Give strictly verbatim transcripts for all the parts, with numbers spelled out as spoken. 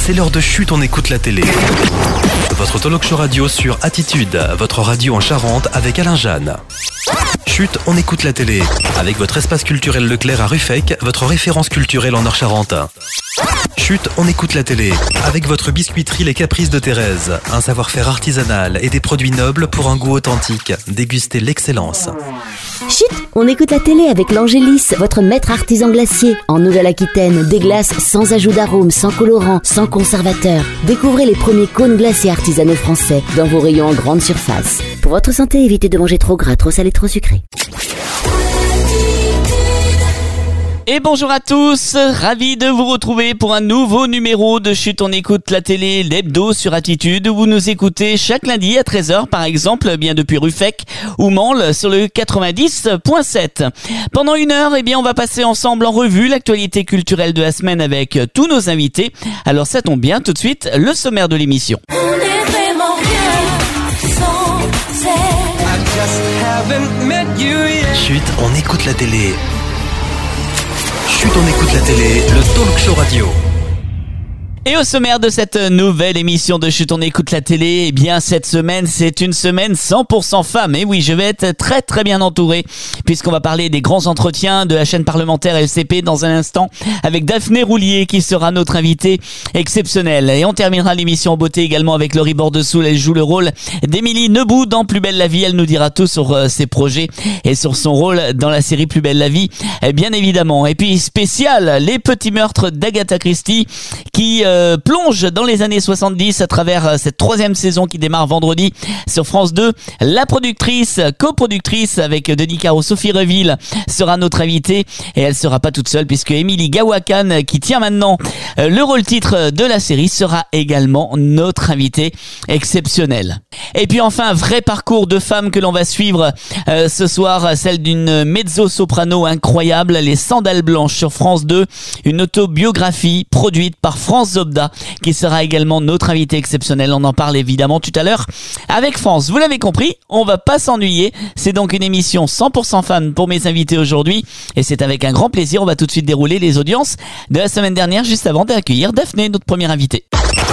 c'est l'heure de Chut, on écoute la télé. Votre talk show radio sur Attitude, votre radio en Charente avec Alain Jeanne. Chut, on écoute la télé. Avec votre espace culturel Leclerc à Ruffec, votre référence culturelle en Nord-Charente. Chut, on écoute la télé. Avec votre biscuiterie Les Caprices de Thérèse. Un savoir-faire artisanal et des produits nobles pour un goût authentique. Dégustez l'excellence. Chut, on écoute la télé avec l'Angélis, votre maître artisan glacier. En Nouvelle-Aquitaine, des glaces sans ajout d'arôme, sans colorant, sans conservateur. Découvrez les premiers cônes glacés artisanaux français dans vos rayons en grande surface. Pour votre santé, évitez de manger trop gras, trop salé, trop sucré. Et bonjour à tous, ravi de vous retrouver pour un nouveau numéro de Chut, on écoute la télé, l'hebdo sur Attitude, où vous nous écoutez chaque lundi à treize heures par exemple, bien depuis Ruffec ou Mansle sur le quatre-vingt-dix point sept. Pendant une heure, eh bien, on va passer ensemble en revue l'actualité culturelle de la semaine avec tous nos invités. Alors ça tombe bien, tout de suite, le sommaire de l'émission. On est vraiment bien sans elle. Chut, on écoute la télé. Chut, on écoute la télé, le talk show radio. Et au sommaire de cette nouvelle émission de Chut, on écoute la télé, eh bien cette semaine c'est une semaine cent pour cent femmes. Et oui, je vais être très très bien entouré puisqu'on va parler des grands entretiens de la chaîne parlementaire L C P dans un instant avec Daphné Roulier qui sera notre invitée exceptionnelle. Et on terminera l'émission en beauté également avec Laurie Bordesoul. Elle joue le rôle d'Émilie Nebout dans Plus belle la vie. Elle nous dira tout sur euh, ses projets et sur son rôle dans la série Plus belle la vie, eh bien évidemment. Et puis spécial, les petits meurtres d'Agatha Christie qui... Euh, Euh, plonge dans les années soixante-dix à travers euh, cette troisième saison qui démarre vendredi sur France deux. La productrice, coproductrice avec Denis Caro, Sophie Reville sera notre invitée et elle sera pas toute seule puisque Émilie Gawakan qui tient maintenant euh, le rôle titre de la série sera également notre invitée exceptionnelle. Et puis enfin, un vrai parcours de femmes que l'on va suivre euh, ce soir, celle d'une mezzo-soprano incroyable, Les Sandales Blanches sur France deux, une autobiographie produite par France Zobda qui sera également notre invité exceptionnel. On en parle évidemment tout à l'heure avec France. Vous l'avez compris, on va pas s'ennuyer. C'est donc une émission cent pour cent fan pour mes invités aujourd'hui et c'est avec un grand plaisir. On va tout de suite dérouler les audiences de la semaine dernière juste avant d'accueillir Daphné, notre première invitée.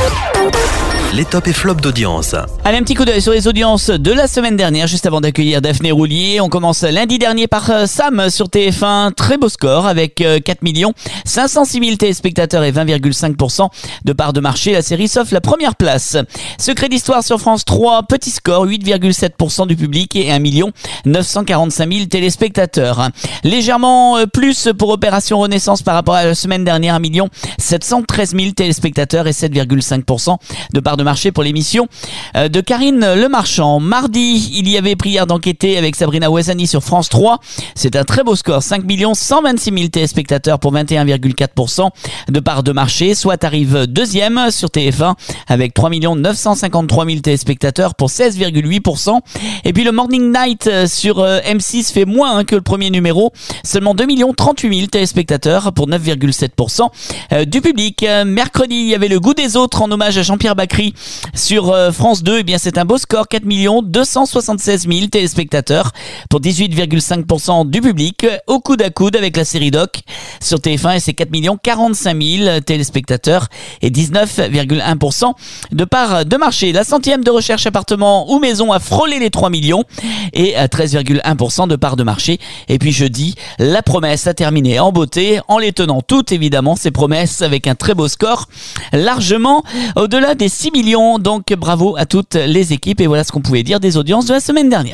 Les tops et flops d'audience. Allez, un petit coup d'œil sur les audiences de la semaine dernière, juste avant d'accueillir Daphné Roulier. On commence lundi dernier par euh, Sam sur T F un. Très beau score avec euh, quatre millions cinq cent six mille téléspectateurs et vingt virgule cinq pour cent de part de marché. La série s'offre la première place. Secret d'histoire sur France trois. Petit score, huit virgule sept pour cent du public et un million neuf cent quarante-cinq mille téléspectateurs. Légèrement euh, plus pour Opération Renaissance par rapport à la semaine dernière. un million sept cent treize mille téléspectateurs et sept virgule cinq pour cent de part de marché pour l'émission de Karine Lemarchand. Mardi, il y avait Prière d'enquêter avec Sabrina Ouazani sur France trois. C'est un très beau score, cinq millions cent vingt-six mille téléspectateurs pour vingt et un virgule quatre pour cent de part de marché. Soit arrive deuxième sur T F un avec trois millions neuf cent cinquante-trois mille téléspectateurs pour seize virgule huit pour cent. Et puis le Morning Night sur M six fait moins que le premier numéro, seulement deux millions trente-huit mille téléspectateurs pour neuf virgule sept pour cent du public. Mercredi, il y avait Le Goût des autres en hommage à Jean-Pierre Bacry sur euh, France deux. Eh bien c'est un beau score, quatre millions deux cent soixante-seize mille téléspectateurs pour dix-huit virgule cinq pour cent du public, au coude à coude avec la série Doc sur T F un et c'est quatre millions quarante-cinq mille téléspectateurs et dix-neuf virgule un pour cent de part de marché. La centième de Recherche appartement ou maison a frôlé les trois millions et treize virgule un pour cent de part de marché. Et puis jeudi, La Promesse a terminé en beauté en les tenant toutes évidemment ces promesses avec un très beau score largement au-delà des six millions. Donc bravo à toutes les équipes et voilà ce qu'on pouvait dire des audiences de la semaine dernière.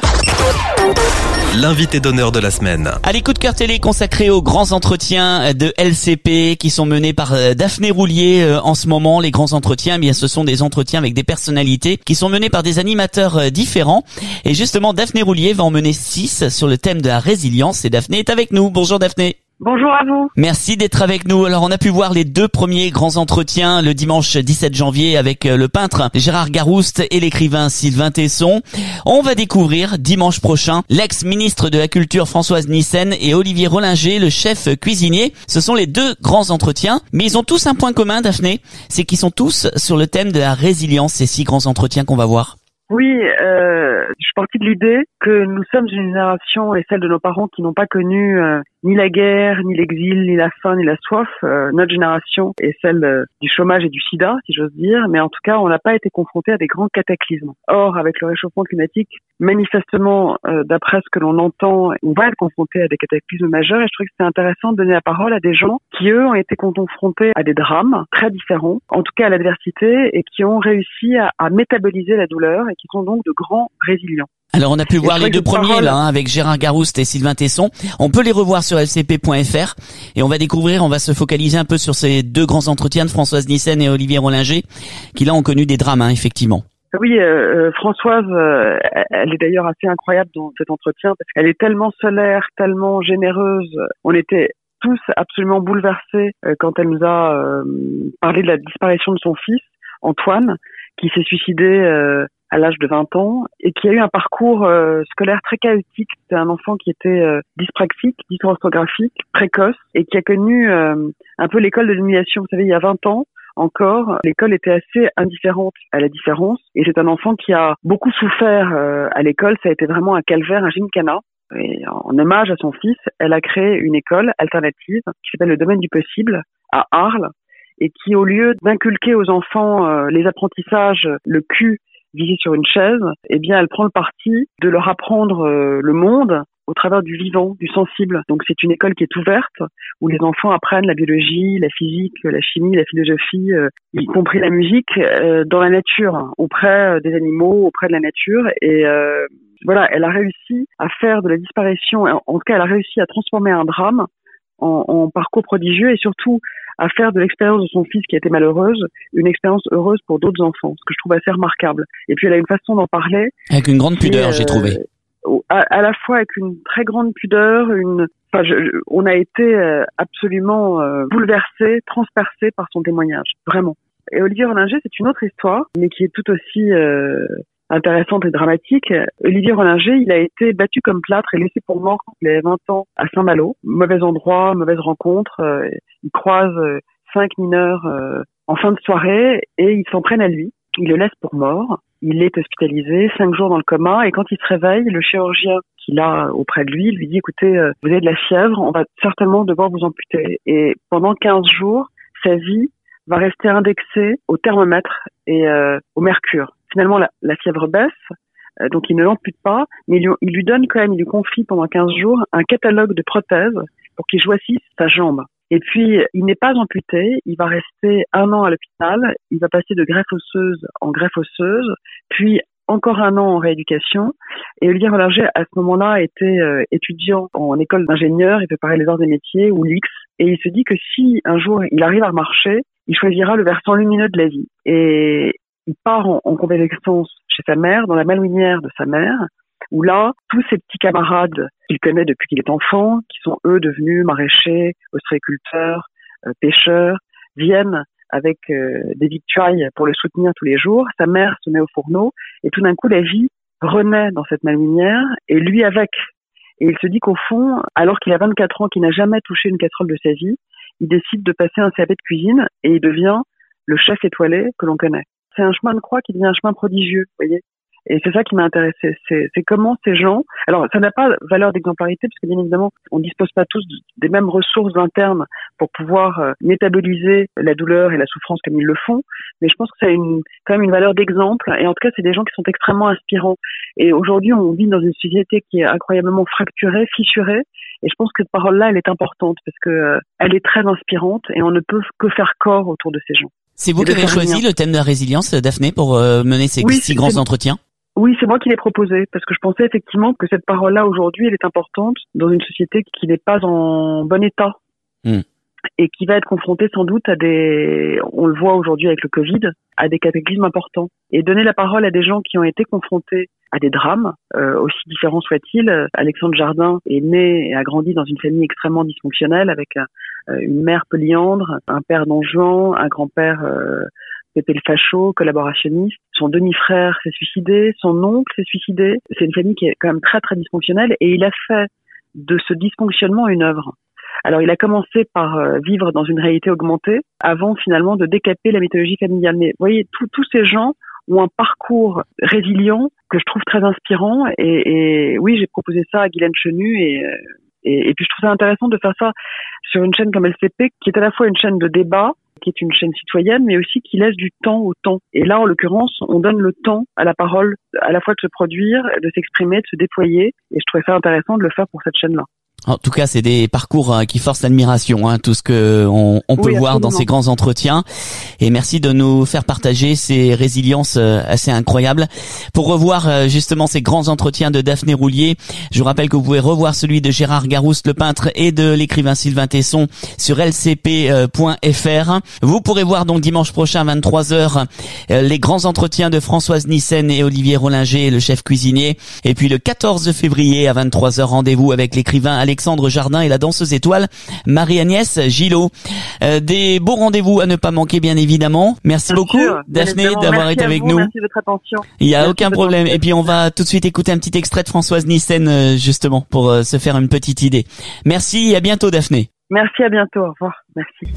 L'invité d'honneur de la semaine. Allez, coup de cœur télé consacré aux grands entretiens de L C P qui sont menés par Daphné Roulier en ce moment. Les grands entretiens, eh bien ce sont des entretiens avec des personnalités qui sont menés par des animateurs différents. Et justement, Daphné Roulier va en mener six sur le thème de la résilience et Daphné est avec nous. Bonjour Daphné. Bonjour à vous. Merci d'être avec nous. Alors on a pu voir les deux premiers grands entretiens le dimanche dix-sept janvier avec le peintre Gérard Garouste et l'écrivain Sylvain Tesson. On va découvrir dimanche prochain l'ex-ministre de la Culture Françoise Nyssen et Olivier Rollinger, le chef cuisinier. Ce sont les deux grands entretiens, mais ils ont tous un point commun, Daphné, c'est qu'ils sont tous sur le thème de la résilience, ces six grands entretiens qu'on va voir. Oui, euh, je suis partie de l'idée que nous sommes une génération et celle de nos parents qui n'ont pas connu euh, ni la guerre, ni l'exil, ni la faim, ni la soif. Euh, notre génération est celle euh, du chômage et du sida, si j'ose dire, mais en tout cas, on n'a pas été confronté à des grands cataclysmes. Or, avec le réchauffement climatique, manifestement, euh, d'après ce que l'on entend, on va être confronté à des cataclysmes majeurs, et je trouve que c'est intéressant de donner la parole à des gens qui, eux, ont été confrontés à des drames très différents, en tout cas à l'adversité, et qui ont réussi à, à métaboliser la douleur, et qui sont donc de grands résilients. Alors on a pu voir les deux premiers parole... là hein, avec Gérard Garouste et Sylvain Tesson. On peut les revoir sur l c p point f r et on va découvrir, on va se focaliser un peu sur ces deux grands entretiens de Françoise Nyssen et Olivier Rollinger qui là ont connu des drames hein, effectivement. Oui, euh, Françoise, euh, elle est d'ailleurs assez incroyable dans cet entretien parce qu'elle est tellement solaire, tellement généreuse. On était tous absolument bouleversés euh, quand elle nous a euh, parlé de la disparition de son fils, Antoine, qui s'est suicidé euh, à l'âge de vingt ans et qui a eu un parcours euh, scolaire très chaotique. C'était un enfant qui était euh, dyspraxique, dysorthographique, précoce et qui a connu euh, un peu l'école de l'humiliation. Vous savez, il y a vingt ans encore, l'école était assez indifférente à la différence et c'est un enfant qui a beaucoup souffert euh, à l'école. Ça a été vraiment un calvaire, un gymkhana. Et en hommage à son fils, elle a créé une école alternative qui s'appelle le Domaine du Possible à Arles et qui, au lieu d'inculquer aux enfants euh, les apprentissages, le cul visé sur une chaise, eh bien, elle prend le parti de leur apprendre euh, le monde au travers du vivant, du sensible. Donc, c'est une école qui est ouverte, où les enfants apprennent la biologie, la physique, la chimie, la philosophie, euh, y compris la musique, euh, dans la nature, auprès des animaux, auprès de la nature. Et euh, voilà, elle a réussi à faire de la disparition, en tout cas, elle a réussi à transformer un drame en, en parcours prodigieux et surtout à faire de l'expérience de son fils qui a été malheureuse une expérience heureuse pour d'autres enfants, ce que je trouve assez remarquable. Et puis elle a une façon d'en parler avec une grande pudeur, euh, j'ai trouvé. À, à la fois avec une très grande pudeur, une, enfin, je, je, on a été euh, absolument euh, bouleversés, transpercés par son témoignage, vraiment. Et Olivier Rollinger, c'est une autre histoire, mais qui est tout aussi euh, intéressante et dramatique. Olivier Rollinger, il a été battu comme plâtre et laissé pour mort quand il avait vingt ans à Saint-Malo. Mauvais endroit, mauvaise rencontre. Euh, il croise euh, cinq mineurs euh, en fin de soirée et ils s'en prennent à lui. Il le laisse pour mort. Il est hospitalisé, cinq jours dans le coma, et quand il se réveille, le chirurgien qu'il a auprès de lui lui dit « Écoutez, euh, vous avez de la fièvre, on va certainement devoir vous amputer. » Et pendant quinze jours, sa vie va rester indexée au thermomètre et euh, au mercure. Finalement, la, la fièvre baisse, euh, donc il ne l'ampute pas, mais il lui, il lui donne quand même, il lui confie pendant quinze jours un catalogue de prothèses pour qu'il choisisse sa jambe. Et puis, il n'est pas amputé, il va rester un an à l'hôpital, il va passer de greffe osseuse en greffe osseuse, puis encore un an en rééducation. Et Olivier Rollinger, à ce moment-là, était euh, étudiant en école d'ingénieur, il préparait les arts et métiers, ou l'X, et il se dit que si un jour il arrive à marcher, il choisira le versant lumineux de la vie. Et il part en, en convalescence chez sa mère, dans la malouinière de sa mère, où là, tous ses petits camarades qu'il connaît depuis qu'il est enfant, qui sont eux devenus maraîchers, ostréiculteurs, euh, pêcheurs, viennent avec euh, des victuailles pour le soutenir tous les jours. Sa mère se met au fourneau et tout d'un coup, la vie renaît dans cette malouinière et lui avec. Et il se dit qu'au fond, alors qu'il a vingt-quatre ans, qu'il n'a jamais touché une casserole de sa vie, il décide de passer un C A P de cuisine et il devient le chef étoilé que l'on connaît. C'est un chemin de croix qui devient un chemin prodigieux, vous voyez. Et c'est ça qui m'a intéressé, c'est, c'est comment ces gens... Alors, ça n'a pas valeur d'exemplarité, parce que bien évidemment, on ne dispose pas tous des mêmes ressources internes pour pouvoir euh, métaboliser la douleur et la souffrance comme ils le font, mais je pense que ça a une, quand même une valeur d'exemple, et en tout cas, c'est des gens qui sont extrêmement inspirants. Et aujourd'hui, on vit dans une société qui est incroyablement fracturée, fissurée, et je pense que cette parole-là, elle est importante, parce que euh, elle est très inspirante, et on ne peut que faire corps autour de ces gens. C'est vous qui avez choisi le thème de la résilience, Daphné, pour euh, mener ces oui, six grands entretiens? Oui, c'est moi qui l'ai proposé, parce que je pensais effectivement que cette parole-là, aujourd'hui, elle est importante dans une société qui n'est pas en bon état. Mmh. Et qui va être confrontée sans doute à des, on le voit aujourd'hui avec le Covid, à des cataclysmes importants. Et donner la parole à des gens qui ont été confrontés à des drames, euh, aussi différents soient-ils. Alexandre Jardin est né et a grandi dans une famille extrêmement dysfonctionnelle, avec un, une mère polyandre, un père non-jouant, un grand-père... Euh, Pépé le facho, collaborationniste. Son demi-frère s'est suicidé, son oncle s'est suicidé. C'est une famille qui est quand même très très dysfonctionnelle et il a fait de ce dysfonctionnement une œuvre. Alors il a commencé par euh, vivre dans une réalité augmentée avant finalement de décaper la mythologie familiale. Mais vous voyez, tous ces gens ont un parcours résilient que je trouve très inspirant et, et oui, j'ai proposé ça à Guylaine Chenu et, Et, et puis je trouve ça intéressant de faire ça sur une chaîne comme L C P, qui est à la fois une chaîne de débat, qui est une chaîne citoyenne, mais aussi qui laisse du temps au temps. Et là, en l'occurrence, on donne le temps à la parole, à la fois de se produire, de s'exprimer, de se déployer. Et je trouvais ça intéressant de le faire pour cette chaîne-là. En tout cas, c'est des parcours hein, qui forcent l'admiration, hein, tout ce que on, on peut oui, voir dans ces grands entretiens. Et merci de nous faire partager ces résiliences euh, assez incroyables. Pour revoir euh, justement ces grands entretiens de Daphné Roulier, je vous rappelle que vous pouvez revoir celui de Gérard Garouste, le peintre, et de l'écrivain Sylvain Tesson sur l c p point f r. Vous pourrez voir donc dimanche prochain à vingt-trois heures euh, les grands entretiens de Françoise Nyssen et Olivier Rollinger, le chef cuisinier. Et puis le quatorze février à vingt-trois heures, rendez-vous avec l'écrivain Alexandre Jardin et la danseuse étoile Marie-Agnès Gillot. Euh, des beaux rendez-vous à ne pas manquer, bien évidemment. Merci bien beaucoup, sûr, Daphné, d'avoir été avec vous, nous. Merci de votre attention. Il n'y a merci aucun problème. Et puis on va tout de suite écouter un petit extrait de Françoise Nyssen, euh, justement, pour euh, se faire une petite idée. Merci et à bientôt, Daphné. Merci, à bientôt. Au revoir. Merci.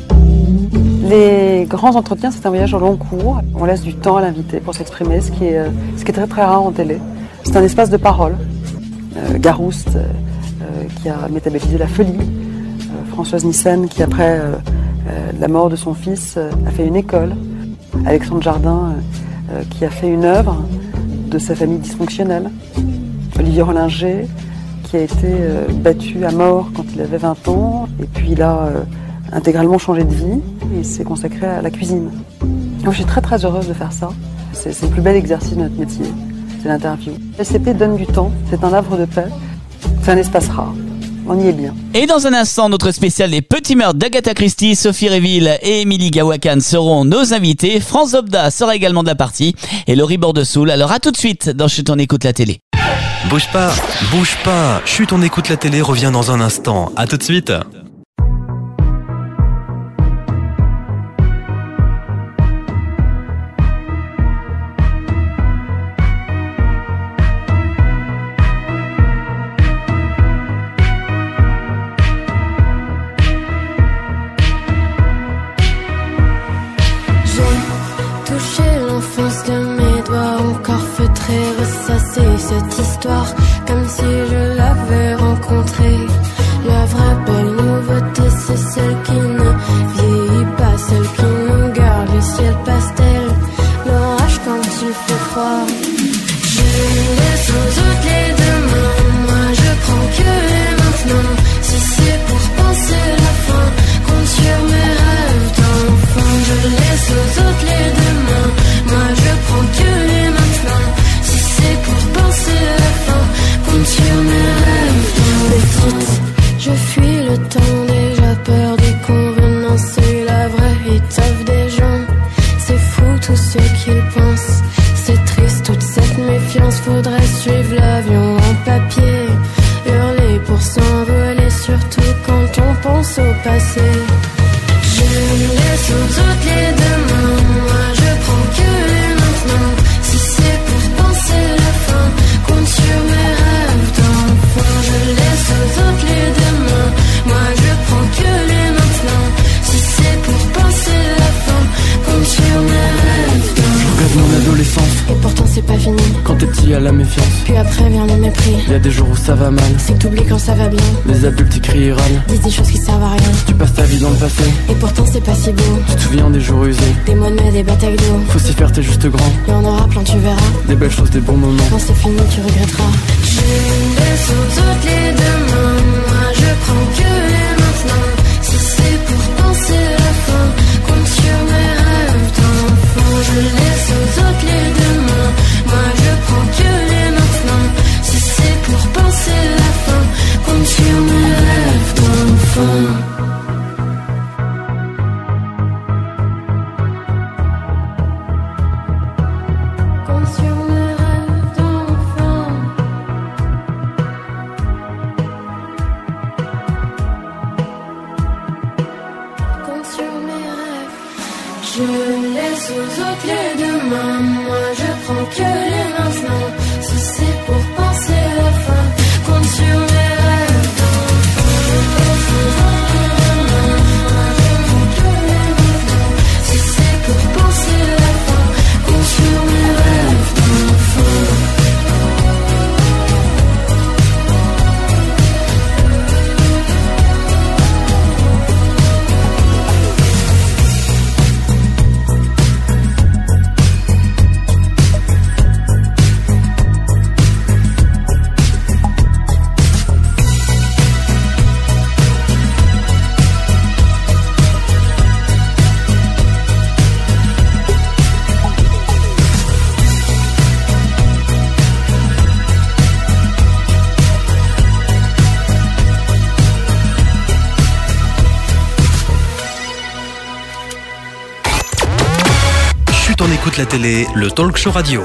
Les grands entretiens, c'est un voyage au long cours. On laisse du temps à l'invité pour s'exprimer, ce qui est, euh, ce qui est très très rare en télé. C'est un espace de parole. Euh, Garouste, euh, qui a métabolisé la folie, euh, Françoise Nyssen qui après euh, euh, la mort de son fils euh, a fait une école, Alexandre Jardin euh, qui a fait une œuvre de sa famille dysfonctionnelle, Olivier Rollinger qui a été euh, battu à mort quand il avait vingt ans et puis il a euh, intégralement changé de vie et s'est consacré à la cuisine. Donc je suis très très heureuse de faire ça, c'est, c'est le plus bel exercice de notre métier, c'est l'interview. L C P donne du temps, c'est un havre de paix. C'est un espace rare. On y est bien. Et dans un instant, notre spécial des petits meurtres d'Agatha Christie, Sophie Réville et Émilie Gawakan seront nos invités. France Zobda sera également de la partie et Laurie Bordesoul. Alors à tout de suite dans Chut, on écoute la télé. Bouge pas, bouge pas. Chut, on écoute la télé revient dans un instant. À tout de suite. Cette histoire comme si je l'avais rencontrée. La vraie belle nouveauté, c'est celle qui ne vieillit pas, celle qui nous garde le ciel pastel, l'orage quand il fait froid. Je laisse aux autres les demain, moi je prends que les maintenant. Si c'est pour penser la fin, compte sur mes rêves d'enfant. Je laisse aux autres les demain, moi je prends que les maintenant. C'est pour penser à la fin, compte sur mes rêves. Petite, je fuis le temps, déjà peur des convenances. Et la vraie étoffe des gens, c'est fou tout ce qu'ils pensent. C'est triste toute cette méfiance, faudrait suivre l'avion en papier. Hurler pour s'envoler, surtout quand on pense au passé. Je laisse aux autres les demain, moi je prends que les maintenant. Si c'est pour penser la fin, compte sur mes rêves d'enfant. Je laisse aux autres les demain, moi je prends que les maintenant. Si c'est pour penser la fin, compte sur mes rêves d'enfant. Je regrette mon adolescence, et pourtant c'est pas fini. Quand t'es petit à la méfiance, puis après vient le mépris. Y a des jours où ça va mal, c'est que t'oublies quand ça va bien. Les adultes y crient et râlent, disent des choses qui servent à rien. Tu passes ta vie dans le passé, et pourtant c'est pas si beau. Tu te souviens des jours usés, des mois de mai, des batailles d'eau. Faut s'y faire, t'es juste grand, y en aura plein, tu verras. Des belles choses, des bons moments. Quand c'est fini, tu regretteras. Je laisse aux autres les demain, moi je prends que les maintenant. Si c'est pour penser la fin, compte sur mes rêves d'enfant. Je laisse aux autres les demain, moi je prends que les maintenant. Si c'est pour penser la fin, compte sur mes rêves d'enfant. Je laisse aux autres les demain, moi je prends que les maintenant. Si c'est pour penser la fin, compte sur mes rêves d'enfant. Moi je prends que les maintenant. Si c'est pour penser la fin, compte sur mes rêves d'enfant. Chut, on écoute la télé, le talk show radio.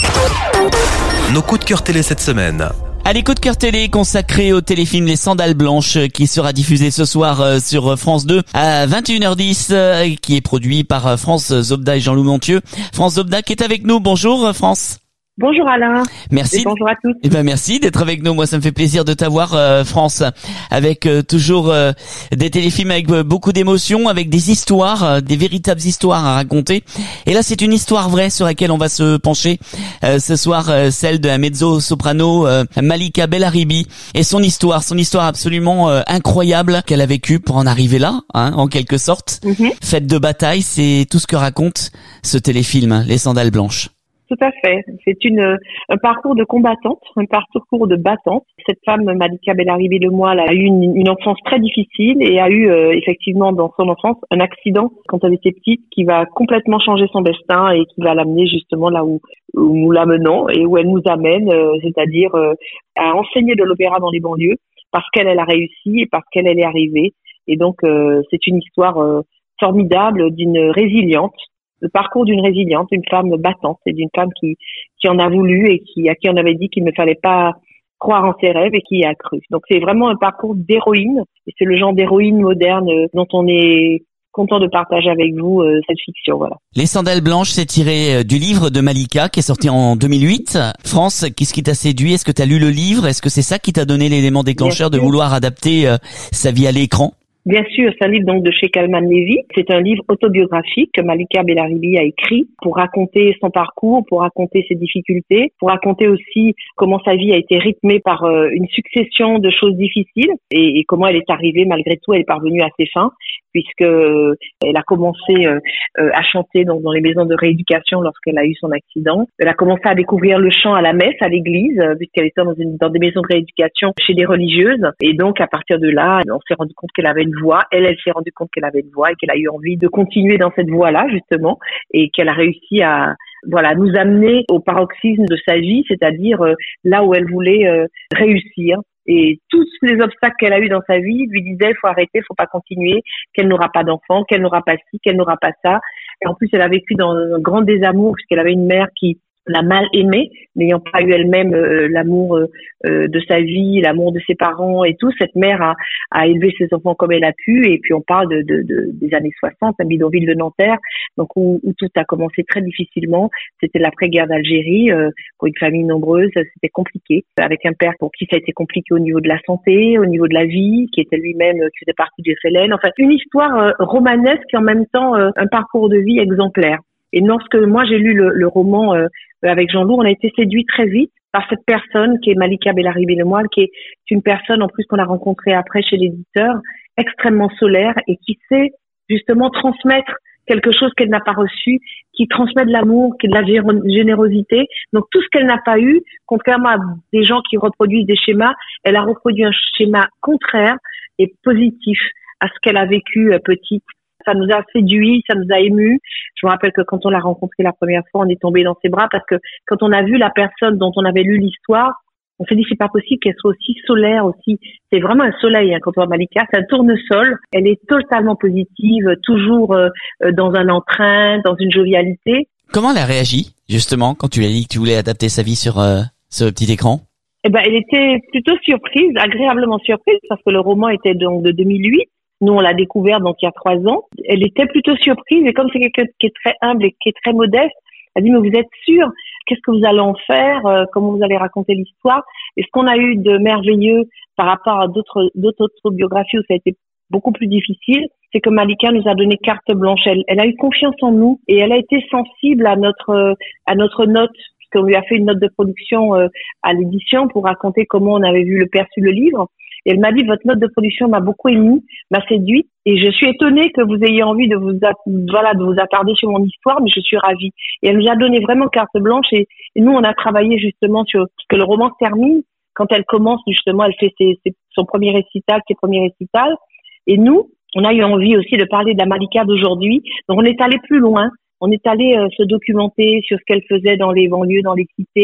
Nos coups de cœur télé cette semaine. Allez, coup de cœur télé consacré au téléfilm Les Sandales Blanches qui sera diffusé ce soir euh, sur France deux à vingt et une heures dix, euh, qui est produit par euh, France Zobda et Jean-Loup Montieu. France Zobda qui est avec nous. Bonjour France. Bonjour Alain. Merci. Et bonjour à tous. Eh ben merci d'être avec nous. Moi, ça me fait plaisir de t'avoir, euh, France, avec euh, toujours euh, des téléfilms avec euh, beaucoup d'émotions, avec des histoires, euh, des véritables histoires à raconter. Et là, c'est une histoire vraie sur laquelle on va se pencher euh, ce soir, euh, celle de la mezzo-soprano euh, Malika Bellaribi et son histoire, son histoire absolument euh, incroyable qu'elle a vécue pour en arriver là, hein, en quelque sorte. Mm-hmm. Fête de bataille, c'est tout ce que raconte ce téléfilm, Les Sandales Blanches. Tout à fait. C'est une un parcours de combattante, un parcours de battante. Cette femme, Malika Bellaribi Lemoyle, a eu une, une enfance très difficile et a eu euh, effectivement dans son enfance un accident quand elle était petite qui va complètement changer son destin et qui va l'amener justement là où, où nous l'amenons et où elle nous amène, euh, c'est-à-dire euh, à enseigner de l'opéra dans les banlieues parce qu'elle elle a réussi et parce qu'elle elle est arrivée. Et donc euh, c'est une histoire euh, formidable d'une résiliente. Le parcours d'une résiliente, d'une femme battante et d'une femme qui qui en a voulu et qui à qui on avait dit qu'il ne fallait pas croire en ses rêves et qui y a cru. Donc c'est vraiment un parcours d'héroïne et c'est le genre d'héroïne moderne dont on est content de partager avec vous euh, cette fiction. Voilà. Les Sandales Blanches, c'est tiré du livre de Malika qui est sorti en deux mille huit. France, qu'est-ce qui t'a séduit? Est-ce que tu as lu le livre? Est-ce que c'est ça qui t'a donné l'élément déclencheur de vouloir adapter euh, sa vie à l'écran? Bien sûr, c'est un livre donc de chez Kalman Levy. C'est un livre autobiographique que Malika Bellaribi a écrit pour raconter son parcours, pour raconter ses difficultés, pour raconter aussi comment sa vie a été rythmée par euh, une succession de choses difficiles et, et comment elle est arrivée malgré tout, elle est parvenue à ses fins puisque euh, elle a commencé euh, euh, à chanter donc dans les maisons de rééducation lorsqu'elle a eu son accident. Elle a commencé à découvrir le chant à la messe, à l'église, euh, puisqu'elle était dans, une, dans des maisons de rééducation chez des religieuses. Et donc à partir de là, on s'est rendu compte qu'elle avait une voix. Elle, elle s'est rendue compte qu'elle avait une voix et qu'elle a eu envie de continuer dans cette voie-là, justement, et qu'elle a réussi à, voilà, nous amener au paroxysme de sa vie, c'est-à-dire euh, là où elle voulait euh, réussir. Et tous les obstacles qu'elle a eu dans sa vie lui disaient, faut arrêter, faut pas continuer, qu'elle n'aura pas d'enfant, qu'elle n'aura pas ci, qu'elle n'aura pas ça. Et en plus, elle a vécu dans un grand désamour puisqu'elle avait une mère qui l'a mal aimée, n'ayant pas eu elle-même euh, l'amour euh, de sa vie, l'amour de ses parents et tout. Cette mère a, a élevé ses enfants comme elle a pu. Et puis on parle de, de, de des années soixante, un bidonville de Nanterre, donc où, où tout a commencé très difficilement. C'était l'après-guerre d'Algérie, euh, pour une famille nombreuse, c'était compliqué. Avec un père pour qui ça a été compliqué au niveau de la santé, au niveau de la vie, qui était lui-même, qui faisait partie du F L N. Enfin, une histoire euh, romanesque et en même temps euh, un parcours de vie exemplaire. Et lorsque moi j'ai lu le, le roman euh, avec Jean-Loup, on a été séduit très vite par cette personne qui est Malika Bellaribi Lemoyle, qui est une personne en plus qu'on a rencontrée après chez l'éditeur, extrêmement solaire et qui sait justement transmettre quelque chose qu'elle n'a pas reçu, qui transmet de l'amour, qui est de la générosité. Donc tout ce qu'elle n'a pas eu, contrairement à des gens qui reproduisent des schémas, elle a reproduit un schéma contraire et positif à ce qu'elle a vécu euh, petite. Ça nous a séduit, ça nous a ému. Je me rappelle que quand on l'a rencontrée la première fois, on est tombé dans ses bras parce que quand on a vu la personne dont on avait lu l'histoire, on s'est dit c'est pas possible qu'elle soit aussi solaire aussi. C'est vraiment un soleil hein, quand on voit Malika, c'est un tournesol. Elle est totalement positive, toujours euh, dans un entrain, dans une jovialité. Comment elle a réagi justement quand tu lui as dit que tu voulais adapter sa vie sur euh, ce petit écran? Eh ben, elle était plutôt surprise, agréablement surprise parce que le roman était donc de deux mille huit. Nous, on l'a découvert donc il y a trois ans. Elle était plutôt surprise et comme c'est quelqu'un qui est très humble et qui est très modeste, elle dit mais vous êtes sûr? Qu'est-ce que vous allez en faire? euh, Comment vous allez raconter l'histoire? Et ce qu'on a eu de merveilleux par rapport à d'autres d'autres biographies où ça a été beaucoup plus difficile, c'est que Malika nous a donné carte blanche. Elle, elle a eu confiance en nous et elle a été sensible à notre à notre note. Puisqu'on lui a fait une note de production euh, à l'édition pour raconter comment on avait vu le perçu le livre. Et elle m'a dit, votre note de production m'a beaucoup émue, m'a séduite, et je suis étonnée que vous ayez envie de vous, voilà, de vous attarder sur mon histoire, mais je suis ravie. Et elle nous a donné vraiment carte blanche, et, et nous, on a travaillé justement sur que le roman se termine. Quand elle commence, justement, elle fait ses, ses, son premier récital, ses premiers récitals. Et nous, on a eu envie aussi de parler de la Malika d'aujourd'hui. Donc, on est allé plus loin. On est allé euh, se documenter sur ce qu'elle faisait dans les banlieues, dans les cités,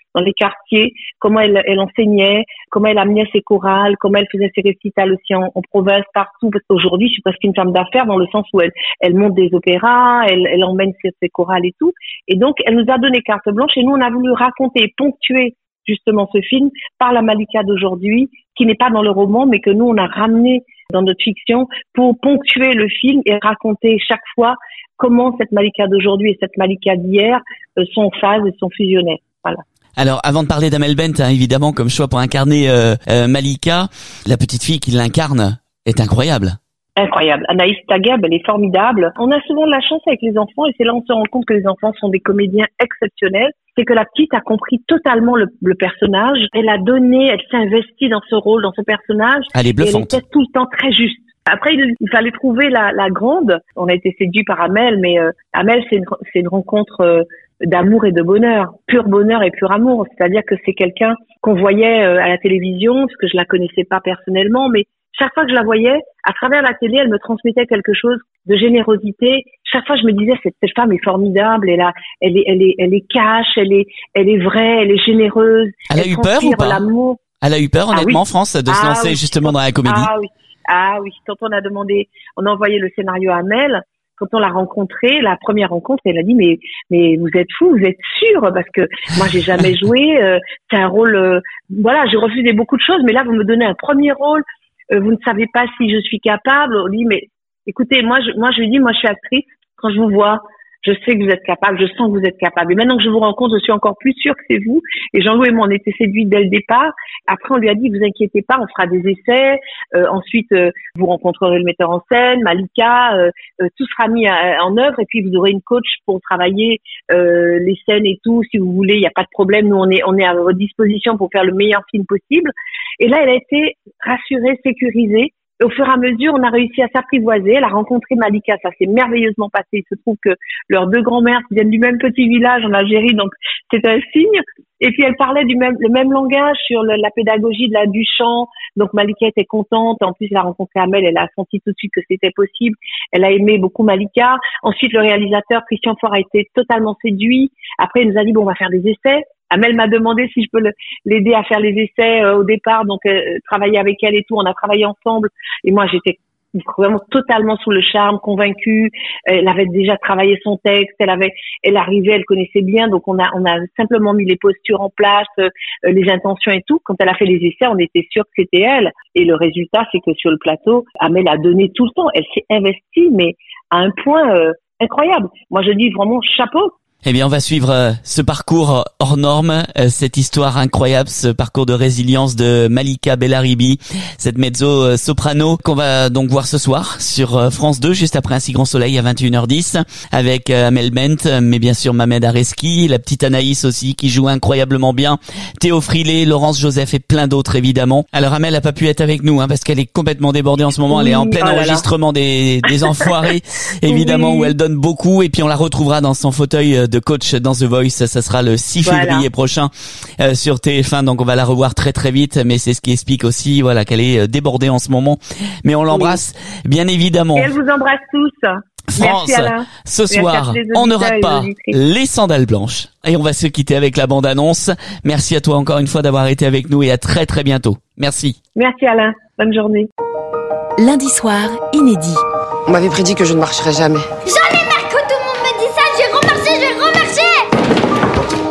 dans les quartiers, comment elle, elle enseignait, comment elle amenait ses chorales, comment elle faisait ses récitals aussi en, en province, partout. Parce qu'aujourd'hui, je suis presque une femme d'affaires dans le sens où elle, elle monte des opéras, elle, elle emmène ses, ses chorales et tout. Et donc, elle nous a donné carte blanche et nous, on a voulu raconter et ponctuer justement ce film par la Malika d'aujourd'hui, qui n'est pas dans le roman, mais que nous, on a ramené dans notre fiction pour ponctuer le film et raconter chaque fois comment cette Malika d'aujourd'hui et cette Malika d'hier euh, sont en phase et sont fusionnées. Voilà. Alors, avant de parler d'Amel Bent, hein, évidemment, comme choix pour incarner euh, euh, Malika, la petite fille qui l'incarne est incroyable. Incroyable. Anaïs Tagueb, elle est formidable. On a souvent de la chance avec les enfants et c'est là où on se rend compte que les enfants sont des comédiens exceptionnels. C'est que la petite a compris totalement le, le personnage. Elle a donné, elle s'est investie dans ce rôle, dans ce personnage. Elle est bluffante. Et elle était tout le temps très juste. Après, il, il fallait trouver la, la grande. On a été séduit par Amel, mais euh, Amel, c'est une, c'est une rencontre euh, d'amour et de bonheur, pur bonheur et pur amour. C'est-à-dire que c'est quelqu'un qu'on voyait euh, à la télévision, parce que je la connaissais pas personnellement, mais chaque fois que je la voyais, à travers la télé, elle me transmettait quelque chose de générosité. Chaque fois, je me disais, cette, cette femme est formidable. Elle a, elle est, elle est, elle est cash, elle est, elle est vraie, elle est généreuse. Elle, elle a eu peur ou pas? L'amour. Elle a eu peur, honnêtement, ah, oui. France, de se ah, lancer oui. justement dans la comédie. Ah oui, ah oui. Quand on a demandé, on a envoyé le scénario à Amel. Quand on l'a rencontrée, la première rencontre, elle a dit mais mais vous êtes fou, vous êtes sûr parce que moi j'ai jamais joué. Euh, c'est un rôle, euh, voilà, j'ai refusé beaucoup de choses, mais là vous me donnez un premier rôle. Euh, vous ne savez pas si je suis capable. On dit mais écoutez, moi je moi je lui dis moi je suis actrice. Quand je vous vois, je sais que vous êtes capable, je sens que vous êtes capable. Et maintenant que je vous rencontre, je suis encore plus sûre que c'est vous. Et Jean-Loup et moi, on était séduits dès le départ. Après, on lui a dit, vous inquiétez pas, on fera des essais. Euh, ensuite, euh, vous rencontrerez le metteur en scène, Malika. Euh, euh, tout sera mis à, en œuvre. Et puis, vous aurez une coach pour travailler euh, les scènes et tout. Si vous voulez, il n'y a pas de problème. Nous, on est, on est à votre disposition pour faire le meilleur film possible. Et là, elle a été rassurée, sécurisée. Et au fur et à mesure, on a réussi à s'apprivoiser. Elle a rencontré Malika, ça s'est merveilleusement passé. Il se trouve que leurs deux grands-mères viennent du même petit village en Algérie, donc c'est un signe. Et puis elle parlait du même le même langage sur le, la pédagogie de la du chant. Donc Malika était contente. En plus, elle a rencontré Amel, elle a senti tout de suite que c'était possible. Elle a aimé beaucoup Malika. Ensuite, le réalisateur Christian Faure a été totalement séduit. Après, il nous a dit bon, on va faire des essais. Amel m'a demandé si je peux le, l'aider à faire les essais euh, au départ, donc euh, travailler avec elle et tout. On a travaillé ensemble et moi j'étais vraiment totalement sous le charme, convaincue. Elle avait déjà travaillé son texte, elle avait, elle arrivait, elle connaissait bien, donc on a, on a simplement mis les postures en place, euh, les intentions et tout. Quand elle a fait les essais, on était sûr que c'était elle. Et le résultat, c'est que sur le plateau, Amel a donné tout le temps. Elle s'est investie, mais à un point euh, incroyable. Moi, je dis vraiment chapeau. Eh bien, on va suivre euh, ce parcours hors norme, euh, cette histoire incroyable, ce parcours de résilience de Malika Bellaribi, cette mezzo-soprano qu'on va donc voir ce soir sur euh, France deux, juste après Un si grand soleil à vingt et une heures dix, avec euh, Amel Bent, mais bien sûr Mamed Areski, la petite Anaïs aussi qui joue incroyablement bien, Théo Frilé, Laurence Joseph et plein d'autres évidemment. Alors Amel a pas pu être avec nous hein, parce qu'elle est complètement débordée en ce moment, elle est en plein oh enregistrement des, des Enfoirés, évidemment, oui. Où elle donne beaucoup, et puis on la retrouvera dans son fauteuil de coach dans The Voice, ça sera le six voilà. février prochain euh, sur T F un, donc on va la revoir très très vite, mais c'est ce qui explique aussi voilà qu'elle est débordée en ce moment, mais on l'embrasse oui. bien évidemment. Et elle vous embrasse tous. France, merci Alain. Ce soir, on ne rate pas les sandales blanches et on va se quitter avec la bande-annonce. Merci à toi encore une fois d'avoir été avec nous et à très très bientôt. Merci. Merci Alain, bonne journée. Lundi soir, inédit. On m'avait prédit que je ne marcherais jamais. J'en ai marre que tout le monde me dit ça, je vais remarcher, je vais remarcher.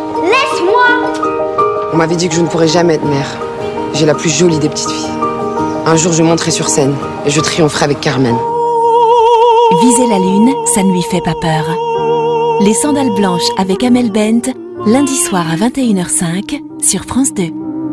Laisse-moi. On m'avait dit que je ne pourrais jamais être mère. J'ai la plus jolie des petites filles. Un jour, je monterai sur scène et je triompherai avec Carmen. Viser la lune, ça ne lui fait pas peur. Les sandales blanches avec Amel Bent, lundi soir à vingt et une heures cinq sur France deux.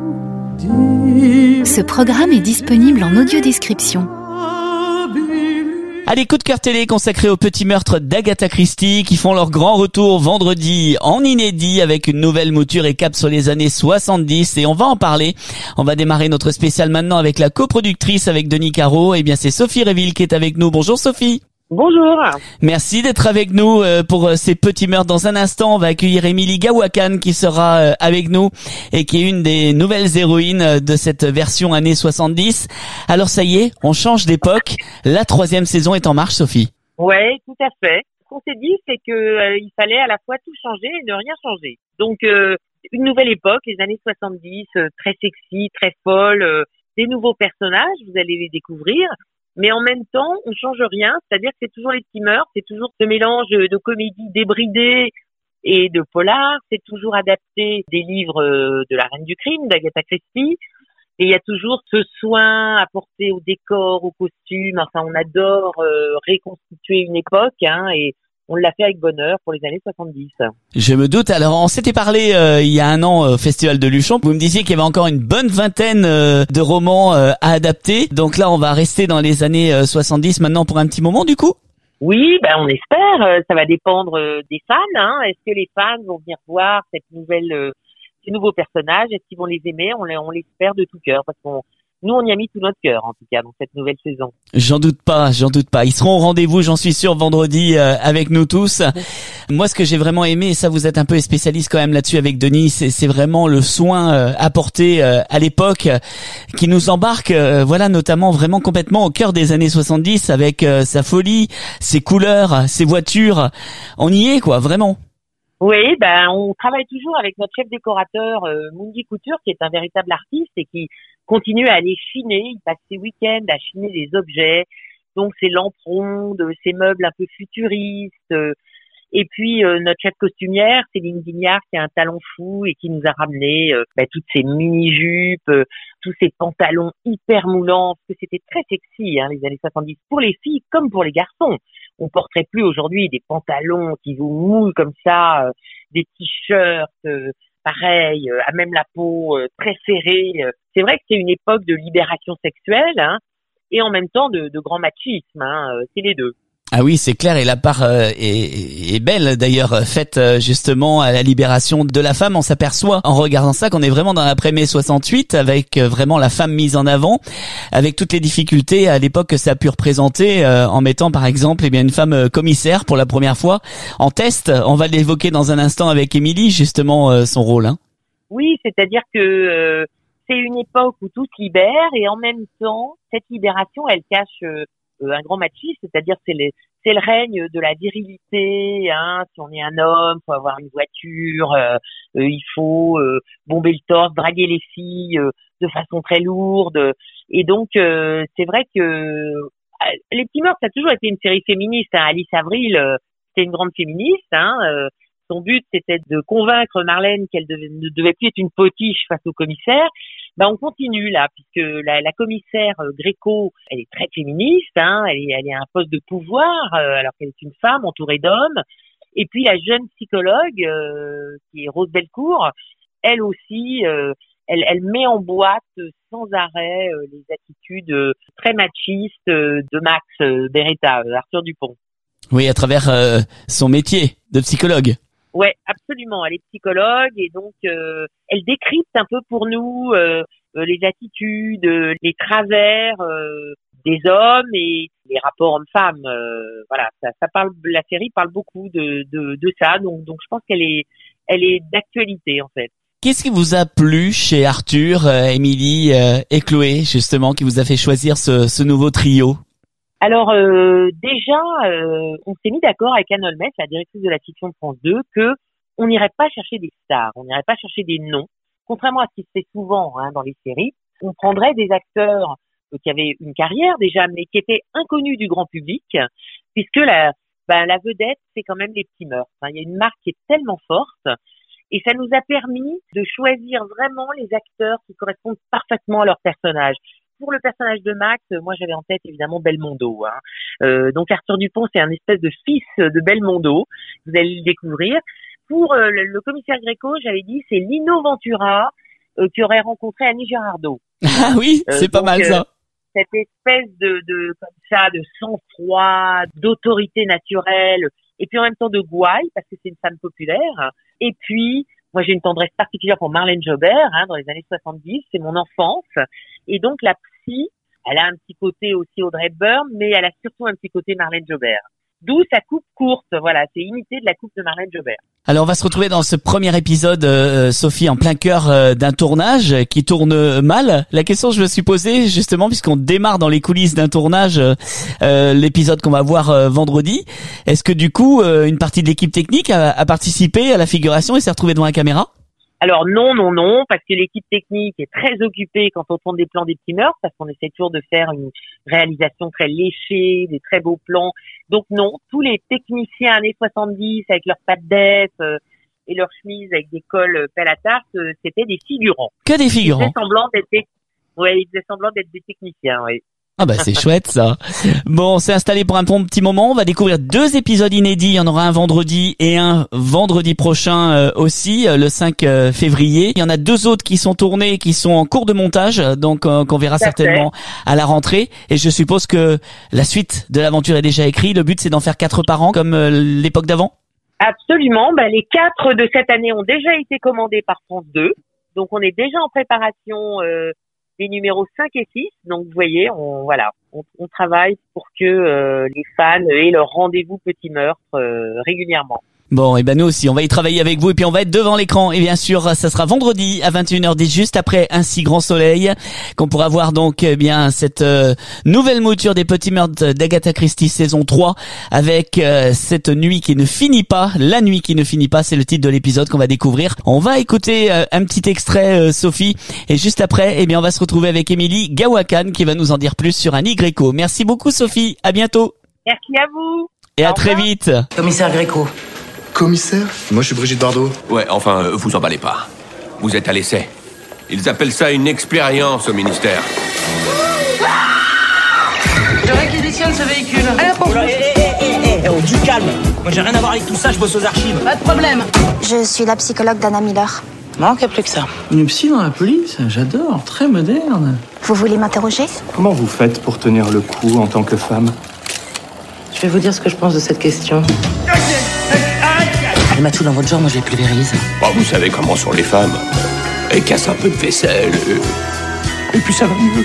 Ce programme est disponible en audio-description. Allez, coup de cœur télé consacré aux petits meurtres d'Agatha Christie qui font leur grand retour vendredi en inédit avec une nouvelle mouture et cap sur les années soixante-dix, et on va en parler. On va démarrer notre spécial maintenant avec la coproductrice avec Denis Caro. Eh bien, c'est Sophie Réville qui est avec nous. Bonjour Sophie. Bonjour. Merci d'être avec nous pour ces petits meurtres. Dans un instant, on va accueillir Émilie Gawakan qui sera avec nous et qui est une des nouvelles héroïnes de cette version années soixante-dix. Alors ça y est, on change d'époque. La troisième saison est en marche, Sophie. Ouais, tout à fait. Ce qu'on s'est dit, c'est que euh, il fallait à la fois tout changer et ne rien changer. Donc, euh, une nouvelle époque, les années soixante-dix, euh, très sexy, très folle, euh, des nouveaux personnages, vous allez les découvrir. Mais en même temps, on change rien, c'est-à-dire que c'est toujours les petits meurtres, c'est toujours ce mélange de comédie débridée et de polar, c'est toujours adapté des livres de la Reine du Crime, d'Agatha Christie, et il y a toujours ce soin apporté au décor, aux costumes, enfin on adore euh, reconstituer une époque, hein, et on l'a fait avec bonheur pour les années soixante-dix. Je me doute. Alors, on s'était parlé euh, il y a un an au Festival de Luchon. Vous me disiez qu'il y avait encore une bonne vingtaine euh, de romans euh, à adapter. Donc là, on va rester dans les années euh, soixante-dix maintenant pour un petit moment, du coup. Oui, ben on espère. Ça va dépendre des fans. Hein. Est-ce que les fans vont venir voir cette nouvelle, euh, ces nouveaux personnages? Est-ce qu'ils vont les aimer? On, on l'espère de tout cœur, parce qu'on nous, on y a mis tout notre cœur, en tout cas, dans cette nouvelle saison. J'en doute pas, j'en doute pas. Ils seront au rendez-vous, j'en suis sûr, vendredi euh, avec nous tous. Moi, ce que j'ai vraiment aimé, et ça, vous êtes un peu spécialiste quand même là-dessus avec Denis, c'est, c'est vraiment le soin euh, apporté euh, à l'époque, euh, qui nous embarque, euh, voilà, notamment vraiment complètement au cœur des années soixante-dix, avec euh, sa folie, ses couleurs, ses voitures. On y est, quoi, vraiment. Oui, ben on travaille toujours avec notre chef décorateur euh, Mundi Couture, qui est un véritable artiste et qui continue à aller chiner. Il passe ses week-ends à chiner des objets, donc ses lampes rondes, ses meubles un peu futuristes. Euh, et puis euh, notre chef costumière, Céline Guignard, qui a un talent fou et qui nous a ramené euh, ben, toutes ces mini-jupes, euh, tous ces pantalons hyper moulants, parce que c'était très sexy, hein, les années soixante-dix, pour les filles comme pour les garçons. On porterait plus aujourd'hui des pantalons qui vous moulent comme ça, euh, des t-shirts, euh, pareil, euh, à même la peau, euh, très serrée. C'est vrai que c'est une époque de libération sexuelle, hein, et en même temps de, de grand machisme, hein, euh, c'est les deux. Ah oui, c'est clair, et la part euh, est, est belle d'ailleurs, faite euh, justement à la libération de la femme. On s'aperçoit en regardant ça qu'on est vraiment dans l'après-mai soixante-huit, avec euh, vraiment la femme mise en avant, avec toutes les difficultés à l'époque que ça a pu représenter, euh, en mettant par exemple eh bien une femme euh, commissaire pour la première fois en test. On va l'évoquer dans un instant avec Émilie, justement euh, son rôle. Hein. Oui, c'est-à-dire que euh, c'est une époque où tout se libère, et en même temps, cette libération, elle cache euh, un grand machisme, c'est-à-dire c'est le, c'est le règne de la virilité, hein. Si on est un homme, faut avoir une voiture, euh, euh, il faut euh, bomber le torse, draguer les filles euh, de façon très lourde. Et donc euh, c'est vrai que euh, Les Petits Meurtres, ça a toujours été une série féministe, hein. Alice Avril, euh, c'était une grande féministe, hein. Euh, son but c'était de convaincre Marlène qu'elle devait, ne devait plus être une potiche face au commissaire. Ben on continue là, puisque la, la commissaire euh, Gréco, elle est très féministe, hein, elle est, elle est à un poste de pouvoir, euh, alors qu'elle est une femme entourée d'hommes. Et puis la jeune psychologue, euh, qui est Rose Belcourt, elle aussi, euh, elle, elle met en boîte euh, sans arrêt euh, les attitudes euh, très machistes euh, de Max euh, Beretta, euh, Arthur Dupont. Oui, à travers euh, son métier de psychologue. Ouais, absolument. Elle est psychologue et donc euh, elle décrypte un peu pour nous euh, les attitudes, les travers euh, des hommes et les rapports hommes-femmes. Euh, voilà, ça, ça parle. La série parle beaucoup de de, de ça. Donc donc je pense qu'elle est elle est d'actualité en fait. Qu'est-ce qui vous a plu chez Arthur, euh, Émilie euh, et Chloé justement, qui vous a fait choisir ce, ce nouveau trio? Alors euh, déjà, euh, on s'est mis d'accord avec Anne Holmes, la directrice de la fiction de France deux, que on n'irait pas chercher des stars, on n'irait pas chercher des noms. Contrairement à ce qui se fait souvent hein, dans les séries, on prendrait des acteurs euh, qui avaient une carrière déjà, mais qui étaient inconnus du grand public, puisque la, ben, la vedette, c'est quand même Les Petits Meurtres. Hein. Il y a une marque qui est tellement forte, et ça nous a permis de choisir vraiment les acteurs qui correspondent parfaitement à leur personnage. Pour le personnage de Max, moi j'avais en tête évidemment Belmondo. Hein. Euh, donc Arthur Dupont, c'est un espèce de fils de Belmondo. Vous allez le découvrir. Pour euh, le, le commissaire Gréco, j'avais dit c'est Lino Ventura euh, qui aurait rencontré Annie Girardot. Ah oui, euh, c'est pas mal ça. Euh, cette espèce de, de comme ça, de sang-froid, d'autorité naturelle, et puis en même temps de gouaille parce que c'est une femme populaire. Et puis moi j'ai une tendresse particulière pour Marlène Jobert, hein, dans les années soixante-dix, c'est mon enfance. Et donc la psy, elle a un petit côté aussi Audrey Hepburn, mais elle a surtout un petit côté Marlène Jobert. D'où sa coupe courte, voilà, c'est imité de la coupe de Marlène Jobert. Alors on va se retrouver dans ce premier épisode, euh, Sophie, en plein cœur euh, d'un tournage qui tourne mal. La question que je me suis posée, justement, puisqu'on démarre dans les coulisses d'un tournage, euh, l'épisode qu'on va voir euh, vendredi, est-ce que du coup, euh, une partie de l'équipe technique a, a participé à la figuration et s'est retrouvée devant la caméra ? Alors non, non, non, parce que l'équipe technique est très occupée quand on tourne des plans des petits meurtres, parce qu'on essaie toujours de faire une réalisation très léchée, des très beaux plans. Donc non, tous les techniciens années soixante-dix avec leurs pattes d'ess euh, et leurs chemises avec des cols pelle à tarte, euh, c'était des figurants. Que des figurants. Ils faisaient semblant d'être des, ouais, ils faisaient semblant d'être des techniciens, oui. Ah bah c'est chouette ça. Bon, on s'est installé pour un bon petit moment. On va découvrir deux épisodes inédits. Il y en aura un vendredi et un vendredi prochain euh, aussi, euh, le cinq février. Il y en a deux autres qui sont tournés, qui sont en cours de montage, donc euh, qu'on verra certainement à la rentrée. Et je suppose que la suite de l'aventure est déjà écrite. Le but c'est d'en faire quatre par an, comme euh, l'époque d'avant. Absolument. Ben, les quatre de cette année ont déjà été commandés par France deux. Donc on est déjà en préparation euh, des numéros cinq et six. Donc vous voyez, on voilà, on, on travaille pour que euh, les fans aient leur rendez-vous Petit Meurtre euh, régulièrement. Bon, et ben nous aussi, on va y travailler avec vous et puis on va être devant l'écran. Et bien sûr, ça sera vendredi à vingt et une heures dix, juste après Un si grand soleil, qu'on pourra voir donc eh bien cette euh, nouvelle mouture des Petits Meurtres d'Agatha Christie saison trois, avec euh, cette nuit qui ne finit pas, la nuit qui ne finit pas, c'est le titre de l'épisode qu'on va découvrir. On va écouter euh, un petit extrait, euh, Sophie, et juste après, eh bien on va se retrouver avec Émilie Gawakan qui va nous en dire plus sur Annie Gréco. Merci beaucoup Sophie, à bientôt. Merci à vous. Et à très vite. Commissaire Gréco. Commissaire ? Moi, je suis Brigitte Bardot. Ouais, enfin, euh, vous emballez pas. Vous êtes à l'essai. Ils appellent ça une expérience au ministère. Je réquisitionne ce véhicule. Allez, hop, hé, hé, hé, hé, oh, du calme. Moi, j'ai rien à voir avec tout ça, je bosse aux archives. Pas de problème. Je suis la psychologue d'Anna Miller. Manque plus que ça. Une psy dans la police, j'adore, très moderne. Vous voulez m'interroger ? Comment vous faites pour tenir le coup en tant que femme ? Je vais vous dire ce que je pense de cette question. Elle m'a tout dans votre genre, moi je les pulvérise. Bah, vous savez comment sont les femmes. Elles cassent un peu de vaisselle. Et, et puis ça va mieux.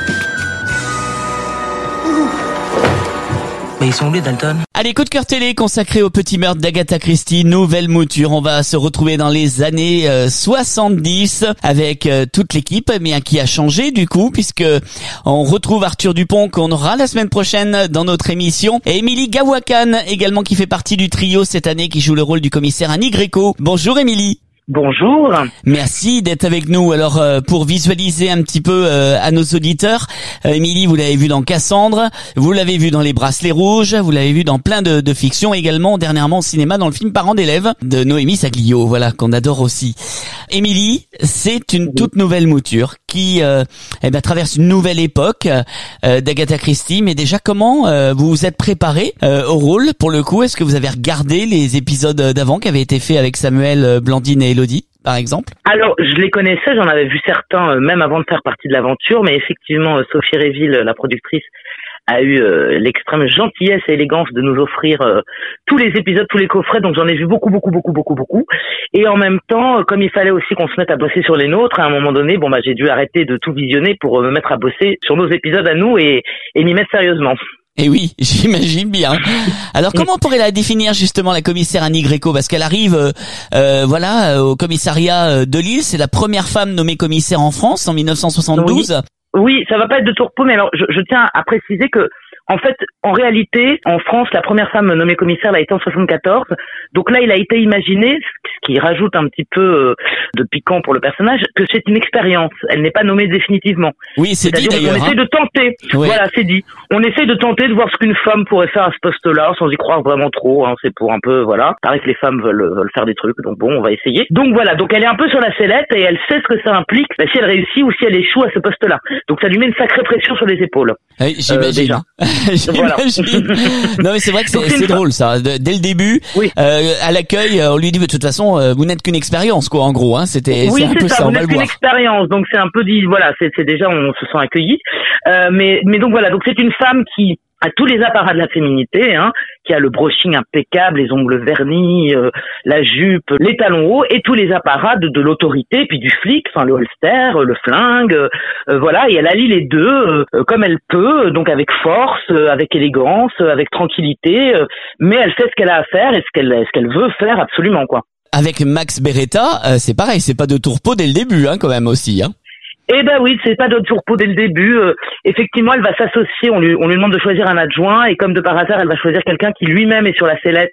Mais ils sont oubliés, Dalton. Allez, coup de cœur télé consacré au Petit Meurtre d'Agatha Christie, nouvelle mouture. On va se retrouver dans les années euh, soixante-dix avec euh, toute l'équipe, mais qui a changé du coup, puisque on retrouve Arthur Dupont qu'on aura la semaine prochaine dans notre émission, et Émilie Gawakan également qui fait partie du trio cette année, qui joue le rôle du commissaire Annie Gréco. Bonjour Émilie. Bonjour. Merci d'être avec nous. Alors euh, pour visualiser un petit peu euh, à nos auditeurs, euh, Émilie, vous l'avez vu dans Cassandre, vous l'avez vu dans Les Bracelets Rouges, vous l'avez vu dans plein de, de fictions, également dernièrement au cinéma dans le film Parents d'élèves de Noémie Saglio, voilà, qu'on adore aussi. Émilie, c'est une toute nouvelle mouture qui euh, eh ben, traverse une nouvelle époque euh, d'Agatha Christie, mais déjà comment euh, vous vous êtes préparée euh, au rôle pour le coup? Est-ce que vous avez regardé les épisodes d'avant qui avaient été faits avec Samuel, Blandine et Elodie, par exemple? Alors, je les connaissais, j'en avais vu certains, euh, même avant de faire partie de l'aventure, mais effectivement, euh, Sophie Réville, la productrice, a eu euh, l'extrême gentillesse et élégance de nous offrir euh, tous les épisodes, tous les coffrets, donc j'en ai vu beaucoup, beaucoup, beaucoup, beaucoup, beaucoup. Et en même temps, euh, comme il fallait aussi qu'on se mette à bosser sur les nôtres, à un moment donné, bon bah j'ai dû arrêter de tout visionner pour euh, me mettre à bosser sur nos épisodes à nous et, et m'y mettre sérieusement. Et oui, j'imagine bien. Alors, comment on pourrait la définir justement, la commissaire Annie Gréco? Parce qu'elle arrive, euh, euh, voilà, au commissariat de Lille. C'est la première femme nommée commissaire en France en mille neuf cent soixante-douze. Oui, oui, ça va pas être de tourpeau, mais alors je, je tiens à préciser que, en fait, en réalité, en France, la première femme nommée commissaire l'a été en soixante-quatorze. Donc là, il a été imaginé, ce qui rajoute un petit peu de piquant pour le personnage, que c'est une expérience. Elle n'est pas nommée définitivement. Oui, c'est dit d'ailleurs. On essaie hein. de tenter. Oui. Voilà, c'est dit. On essaie de tenter de voir ce qu'une femme pourrait faire à ce poste-là, sans y croire vraiment trop. Hein. C'est pour un peu, voilà. Pareil que les femmes veulent, veulent faire des trucs, donc bon, on va essayer. Donc voilà, donc elle est un peu sur la sellette et elle sait ce que ça implique, bah, si elle réussit ou si elle échoue à ce poste-là. Donc ça lui met une sacrée pression sur les épaules. Oui, j'imagine. Euh, j'imagine. Non mais c'est vrai que c'est, c'est drôle ça. Dès le début, oui. euh, à l'accueil, on lui dit de toute façon, euh, vous n'êtes qu'une expérience, quoi. En gros, hein. C'était. Oui, c'est un c'est peu ça. ça. Vous On va n'êtes le qu'une voir. expérience, donc c'est un peu dit. Voilà, c'est, c'est déjà on se sent accueilli. Euh, mais mais donc voilà, donc c'est une femme qui a tous les apparats de la féminité, hein, qui a le brushing impeccable, les ongles vernis, euh, la jupe, les talons hauts et tous les apparats de, de l'autorité, puis du flic, enfin le holster, le flingue, euh, voilà, et elle allie les deux euh, comme elle peut, donc avec force, euh, avec élégance, euh, avec tranquillité, euh, mais elle sait ce qu'elle a à faire et ce qu'elle ce qu'elle veut faire absolument, quoi. Avec Max Beretta, euh, c'est pareil, c'est pas de tourpeau dès le début, hein, quand même aussi, hein. Eh ben oui, c'est pas de tourpeau dès le début. Euh, effectivement, elle va s'associer. On lui, on lui demande de choisir un adjoint et comme de par hasard, elle va choisir quelqu'un qui lui-même est sur la sellette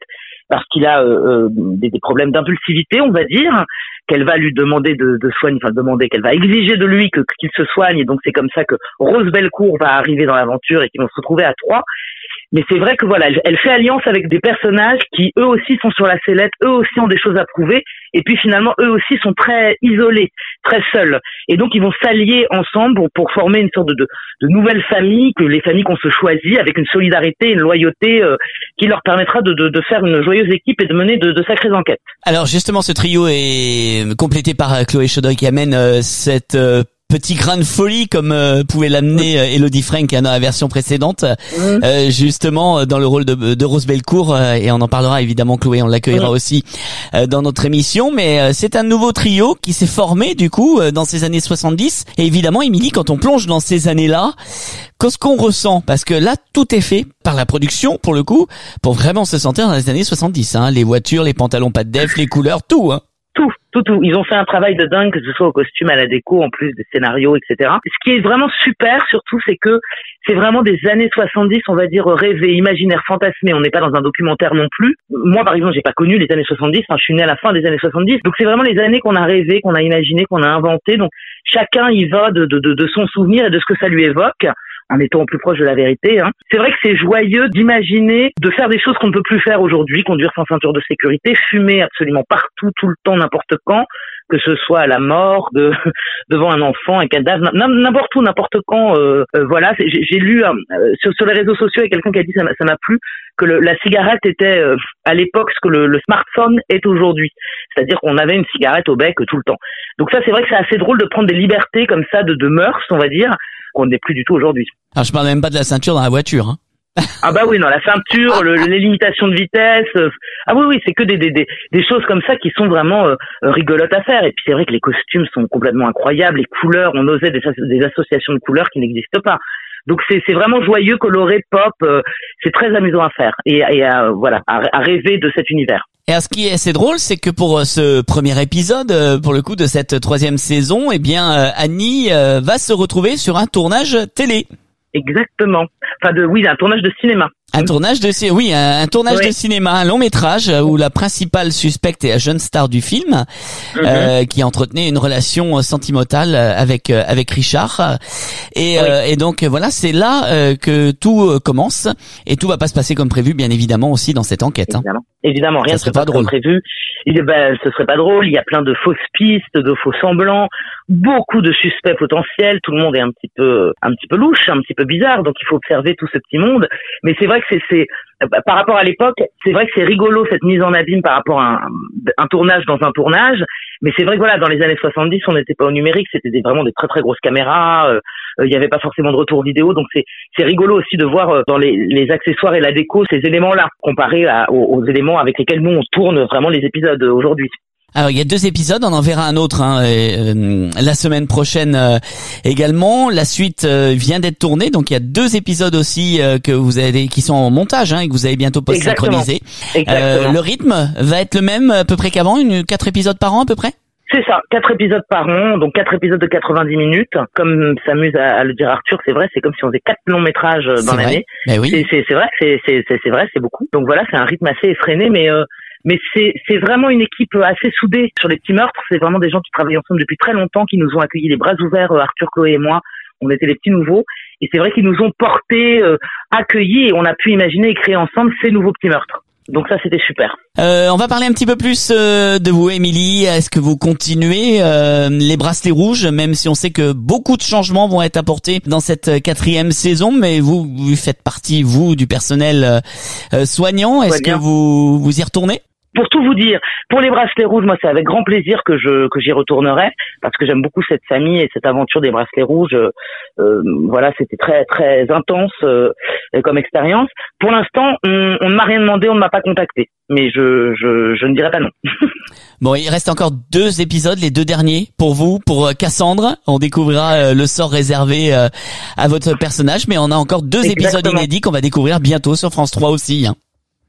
parce qu'il a euh, euh, des, des problèmes d'impulsivité, on va dire, qu'elle va lui demander de, de soigner, enfin demander, qu'elle va exiger de lui que qu'il se soigne. Et donc c'est comme ça que Rose Bellecourt va arriver dans l'aventure et qu'ils vont se retrouver à trois. Mais c'est vrai que voilà, elle, elle fait alliance avec des personnages qui eux aussi sont sur la sellette, eux aussi ont des choses à prouver, et puis finalement eux aussi sont très isolés, très seuls. Et donc ils vont s'allier ensemble pour, pour former une sorte de, de, de nouvelle famille, que les familles qu'on se choisit, avec une solidarité, une loyauté euh, qui leur permettra de, de, de faire une joyeuse équipe et de mener de, de sacrées enquêtes. Alors justement, ce trio est complété par Chloé Chaudry qui amène euh, cette euh, petit grain de folie comme euh, pouvait l'amener euh, Elodie Frank dans la version précédente, mmh. euh, justement dans le rôle de, de Rose Bellecourt, euh, et on en parlera évidemment, Chloé, on l'accueillera mmh. aussi euh, dans notre émission, mais euh, c'est un nouveau trio qui s'est formé du coup euh, dans ces années soixante-dix, et évidemment Émilie, quand on plonge dans ces années-là, qu'est-ce qu'on ressent? Parce que là tout est fait par la production pour le coup, pour vraiment se sentir dans les années soixante-dix, hein, les voitures, les pantalons pas de def, les couleurs, tout, hein. Tout, tout, tout. Ils ont fait un travail de dingue, que ce soit au costume, à la déco, en plus des scénarios, et cetera. Ce qui est vraiment super, surtout, c'est que c'est vraiment des années soixante-dix, on va dire, rêvées, imaginaires, fantasmés. On n'est pas dans un documentaire non plus. Moi, par exemple, j'ai pas connu les années soixante-dix. Enfin, je suis née à la fin des années soixante-dix. Donc, c'est vraiment les années qu'on a rêvé, qu'on a imaginé, qu'on a inventé. Donc, chacun y va de, de, de, de son souvenir et de ce que ça lui évoque, en étant au plus proche de la vérité, hein. C'est vrai que c'est joyeux d'imaginer, de faire des choses qu'on ne peut plus faire aujourd'hui, conduire sans ceinture de sécurité, fumer absolument partout, tout le temps, n'importe quand, que ce soit à la mort, de, devant un enfant, un cadavre, n'importe où, n'importe quand. Euh, euh, voilà, j'ai, j'ai lu euh, sur, sur les réseaux sociaux, il y a quelqu'un qui a dit, ça m'a, ça m'a plu, que le, la cigarette était euh, à l'époque ce que le, le smartphone est aujourd'hui. C'est-à-dire qu'on avait une cigarette au bec tout le temps. Donc ça, c'est vrai que c'est assez drôle de prendre des libertés comme ça, de, de mœurs, on va dire, qu'on n'est plus du tout aujourd'hui. Alors je parle même pas de la ceinture dans la voiture, hein. Ah bah oui, non, la ceinture, le, les limitations de vitesse. Euh, ah oui, oui, c'est que des, des, des, des choses comme ça qui sont vraiment euh, rigolotes à faire. Et puis c'est vrai que les costumes sont complètement incroyables, les couleurs, on osait des, des associations de couleurs qui n'existent pas. Donc c'est, c'est vraiment joyeux, coloré, pop, euh, c'est très amusant à faire et, et à, voilà, à, à rêver de cet univers. Et alors, ce qui est assez drôle, c'est que pour ce premier épisode, pour le coup de cette troisième saison, eh bien Annie va se retrouver sur un tournage télé. Exactement. Enfin de oui, un tournage de cinéma. Un tournage de oui, un, un tournage oui. de cinéma, un long métrage où la principale suspecte est la jeune star du film, mm-hmm. euh, qui entretenait une relation sentimentale avec avec Richard. Et, oui. euh, et donc voilà, c'est là euh, que tout commence et tout va pas se passer comme prévu, bien évidemment aussi dans cette enquête. Évidemment, hein. évidemment, rien ne serait pas drôle. Comme prévu. Il, ben, ce serait pas drôle. Il y a plein de fausses pistes, de faux semblants, beaucoup de suspects potentiels. Tout le monde est un petit peu un petit peu louche, un petit peu bizarre. Donc il faut observer tout ce petit monde. Mais c'est vrai que c'est, c'est par rapport à l'époque, c'est vrai que c'est rigolo cette mise en abîme par rapport à un, un tournage dans un tournage. Mais c'est vrai que voilà, dans les années soixante-dix, on n'était pas au numérique, c'était des, vraiment des très très grosses caméras. Euh, il y avait pas forcément de retour vidéo, donc c'est c'est rigolo aussi de voir euh, dans les, les accessoires et la déco ces éléments-là comparés à, aux, aux éléments avec lesquels nous on tourne vraiment les épisodes euh, aujourd'hui. Alors il y a deux épisodes, on en verra un autre hein, et, euh, la semaine prochaine euh, également. La suite euh, vient d'être tournée, donc il y a deux épisodes aussi euh, que vous avez, qui sont en montage hein, et que vous avez bientôt post-synchronisé. Euh, le rythme va être le même à peu près qu'avant, une quatre épisodes par an à peu près. C'est ça, quatre épisodes par an, donc quatre épisodes de quatre-vingt-dix minutes. Comme s'amuse à, à le dire Arthur, c'est vrai, c'est comme si on faisait quatre longs métrages dans c'est l'année. Ben oui. C'est, c'est, c'est vrai, c'est, c'est, c'est, c'est vrai, c'est beaucoup. Donc voilà, c'est un rythme assez effréné, mais euh, mais c'est, c'est vraiment une équipe assez soudée sur les petits meurtres. C'est vraiment des gens qui travaillent ensemble depuis très longtemps, qui nous ont accueillis les bras ouverts, Arthur, Chloé et moi. On était les petits nouveaux, et c'est vrai qu'ils nous ont portés, euh, accueillis, et on a pu imaginer et créer ensemble ces nouveaux petits meurtres. Donc ça, c'était super. Euh, on va parler un petit peu plus euh, de vous, Émilie. Est-ce que vous continuez euh, les bracelets rouges, même si on sait que beaucoup de changements vont être apportés dans cette quatrième saison, mais vous, vous faites partie, vous, du personnel euh, soignant. Est-ce Soignant. que vous vous y retournez ? Pour tout vous dire, pour les bracelets rouges, moi, c'est avec grand plaisir que je que j'y retournerai, parce que j'aime beaucoup cette famille et cette aventure des bracelets rouges. Euh, voilà, c'était très très intense euh, comme expérience. Pour l'instant, on, on ne m'a rien demandé, on ne m'a pas contacté, mais je je je ne dirai pas non. Bon, il reste encore deux épisodes, les deux derniers pour vous, pour Cassandre. On découvrira euh, le sort réservé euh, à votre personnage, mais on a encore deux Exactement. épisodes inédits qu'on va découvrir bientôt sur France trois aussi. Hein.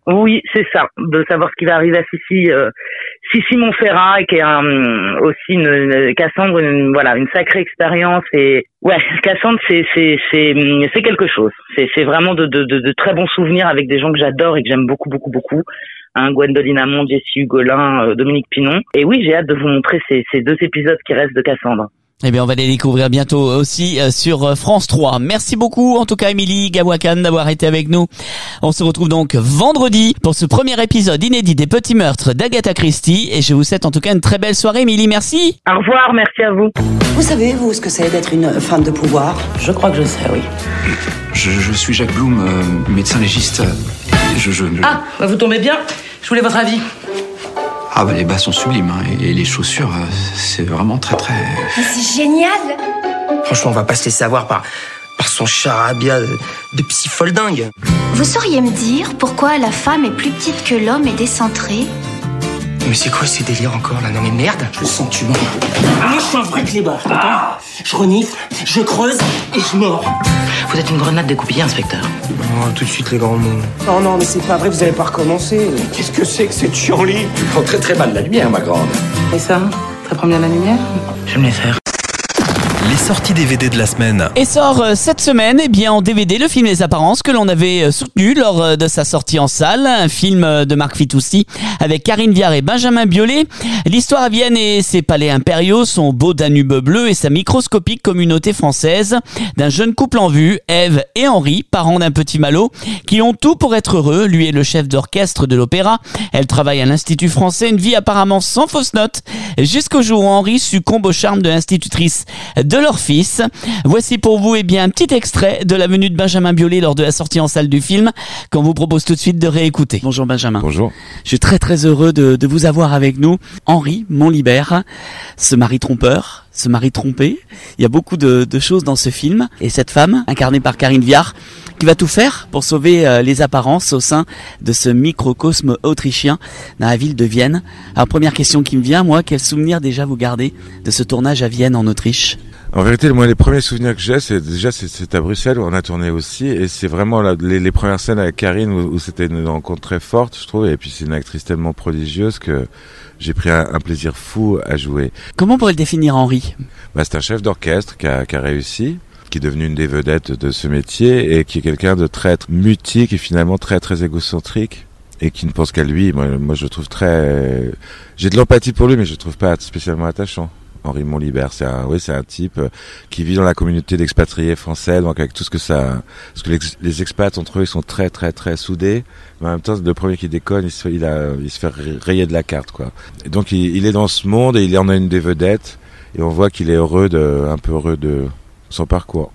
Oui, c'est ça, de savoir ce qui va arriver à Sissi, euh, Sissi Montferrat, qui est un, aussi une, une Cassandre, une, voilà, une sacrée expérience. Et ouais, Cassandre, c'est c'est c'est c'est quelque chose. C'est c'est vraiment de de de, de très bons souvenirs avec des gens que j'adore et que j'aime beaucoup beaucoup beaucoup. Hein, Gwendoline Amon, Jessie Hugolin, euh, Dominique Pinon. Et oui, j'ai hâte de vous montrer ces ces deux épisodes qui restent de Cassandre. Eh bien, on va les découvrir bientôt aussi sur France trois. Merci beaucoup, en tout cas, Émilie Gawakhan, d'avoir été avec nous. On se retrouve donc vendredi pour ce premier épisode inédit des Petits Meurtres d'Agatha Christie. Et je vous souhaite en tout cas une très belle soirée, Émilie. Merci. Au revoir, merci à vous. Vous savez, vous, ce que c'est d'être une femme de pouvoir? Je crois que je sais, oui. Je, je suis Jacques Blum, euh, médecin légiste. Je, je, je... Ah, bah vous tombez bien. Je voulais votre avis. Ah bah les bas sont sublimes, hein, et les chaussures, euh, c'est vraiment très très... Mais c'est génial! Franchement, on va pas se laisser avoir par, par son charabia de, de psy folle dingue. Vous sauriez me dire pourquoi la femme est plus petite que l'homme et décentrée? Mais c'est quoi ces délires encore là? Non mais merde! Je le sens, tu mords. Moi, je suis un vrai clébard, t'entends? Je renifle, je creuse et je mords. Vous êtes une grenade découpillée, inspecteur. Oh, tout de suite les grands mots. Non, non, mais c'est pas vrai, vous allez pas recommencer. Qu'est-ce que c'est que cette chienlit? Tu prends très très mal la lumière, ma grande. Et ça? Très prendre bien la lumière? Je vais me les faire. Les sorties D V D de la semaine. Et sort euh, cette semaine, eh bien, en D V D, le film Les Apparences que l'on avait euh, soutenu lors euh, de sa sortie en salle. Un film euh, de Marc Fitoussi avec Karine Viard et Benjamin Biolay. L'histoire à Vienne et ses palais impériaux, son beau Danube bleu et sa microscopique communauté française d'un jeune couple en vue, Ève et Henri, parents d'un petit Malo, qui ont tout pour être heureux. Lui est le chef d'orchestre de l'opéra. Elle travaille à l'Institut français, une vie apparemment sans fausse note, jusqu'au jour où Henri succombe au charme de l'institutrice de leur fils. Voici pour vous eh bien, un petit extrait de la venue de Benjamin Biolay lors de la sortie en salle du film qu'on vous propose tout de suite de réécouter. Bonjour Benjamin. Bonjour. Je suis très très heureux de, de vous avoir avec nous. Henri Montlibert, ce mari trompeur, ce mari trompé. Il y a beaucoup de, de choses dans ce film. Et cette femme, incarnée par Karine Viard, qui va tout faire pour sauver euh, les apparences au sein de ce microcosme autrichien dans la ville de Vienne. Alors première question qui me vient, moi, quel souvenir déjà vous gardez de ce tournage à Vienne en Autriche? En vérité, moi, les premiers souvenirs que j'ai, c'est déjà c'est, c'est à Bruxelles où on a tourné aussi, et c'est vraiment la, les, les premières scènes avec Karine où, où c'était une rencontre très forte, je trouve, et puis c'est une actrice tellement prodigieuse que j'ai pris un, un plaisir fou à jouer. Comment on pourrait le définir, Henri? Bah, c'est un chef d'orchestre qui a, qui a réussi, qui est devenu une des vedettes de ce métier et qui est quelqu'un de très mutique et finalement très très égocentrique et qui ne pense qu'à lui. Moi, moi, je le trouve très, j'ai de l'empathie pour lui, mais je le trouve pas spécialement attachant. Henri Montlibert, c'est un, oui, c'est un type qui vit dans la communauté d'expatriés français, donc avec tout ce que ça, parce que les, les expats entre eux, ils sont très, très, très soudés, mais en même temps, le premier qui déconne, il se fait, il a, il se fait rayer de la carte, quoi. Et donc, il, il est dans ce monde et il en a une des vedettes, et on voit qu'il est heureux de, un peu heureux de son parcours.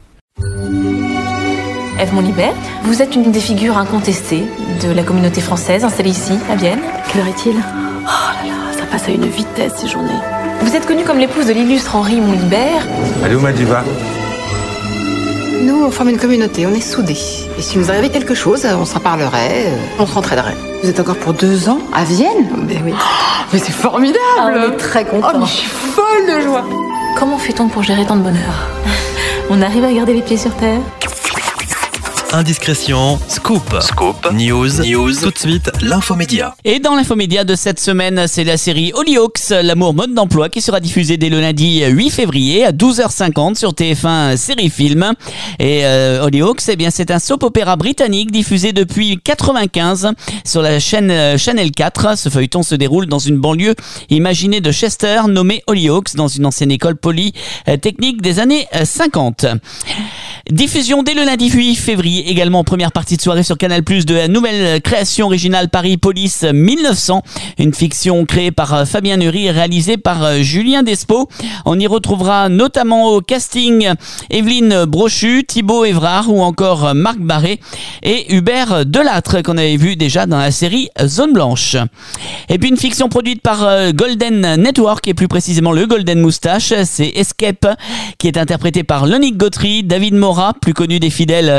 Ève Montlibert, vous êtes une des figures incontestées de la communauté française installée ici, à Vienne. Quelle heure est-il? Oh là là, ça passe à une vitesse ces journées. Vous êtes connue comme l'épouse de l'illustre Henri Montlibert. Allez, où Madiva? Nous, on forme une communauté, on est soudés. Et si nous arrivait quelque chose, on s'en parlerait, on s'entraiderait. Vous êtes encore pour deux ans à Vienne? Ben oui. Oh, mais c'est formidable! Ah, on est très contents. Oh, mais je suis folle de joie! Comment fait-on pour gérer tant de bonheur? On arrive à garder les pieds sur terre? Indiscrétion, scoop, scoop, news, news, tout de suite, l'infomédia. Et dans l'infomédia de cette semaine, c'est la série Hollyoaks, l'amour mode d'emploi qui sera diffusée dès le lundi huit février à douze heures cinquante sur T F un Série Film. Et euh, Hollyoaks, eh bien, c'est un soap-opéra britannique diffusé depuis quatre-vingt-quinze sur la chaîne euh, Channel quatre. Ce feuilleton se déroule dans une banlieue imaginée de Chester nommée Hollyoaks, dans une ancienne école polytechnique des années cinquante. Diffusion dès le lundi huit février, également en première partie de soirée sur Canal plus, de la nouvelle création originale Paris Police mille neuf cents, une fiction créée par Fabien Nury et réalisée par Julien Despo. On y retrouvera notamment au casting Evelyne Brochu, Thibaut Évrard ou encore Marc Barré et Hubert Delattre qu'on avait vu déjà dans la série Zone Blanche. Et puis une fiction produite par Golden Network et plus précisément le Golden Moustache, c'est Escape qui est interprété par Lonique Gautry, David Morat, plus connu des fidèles de scène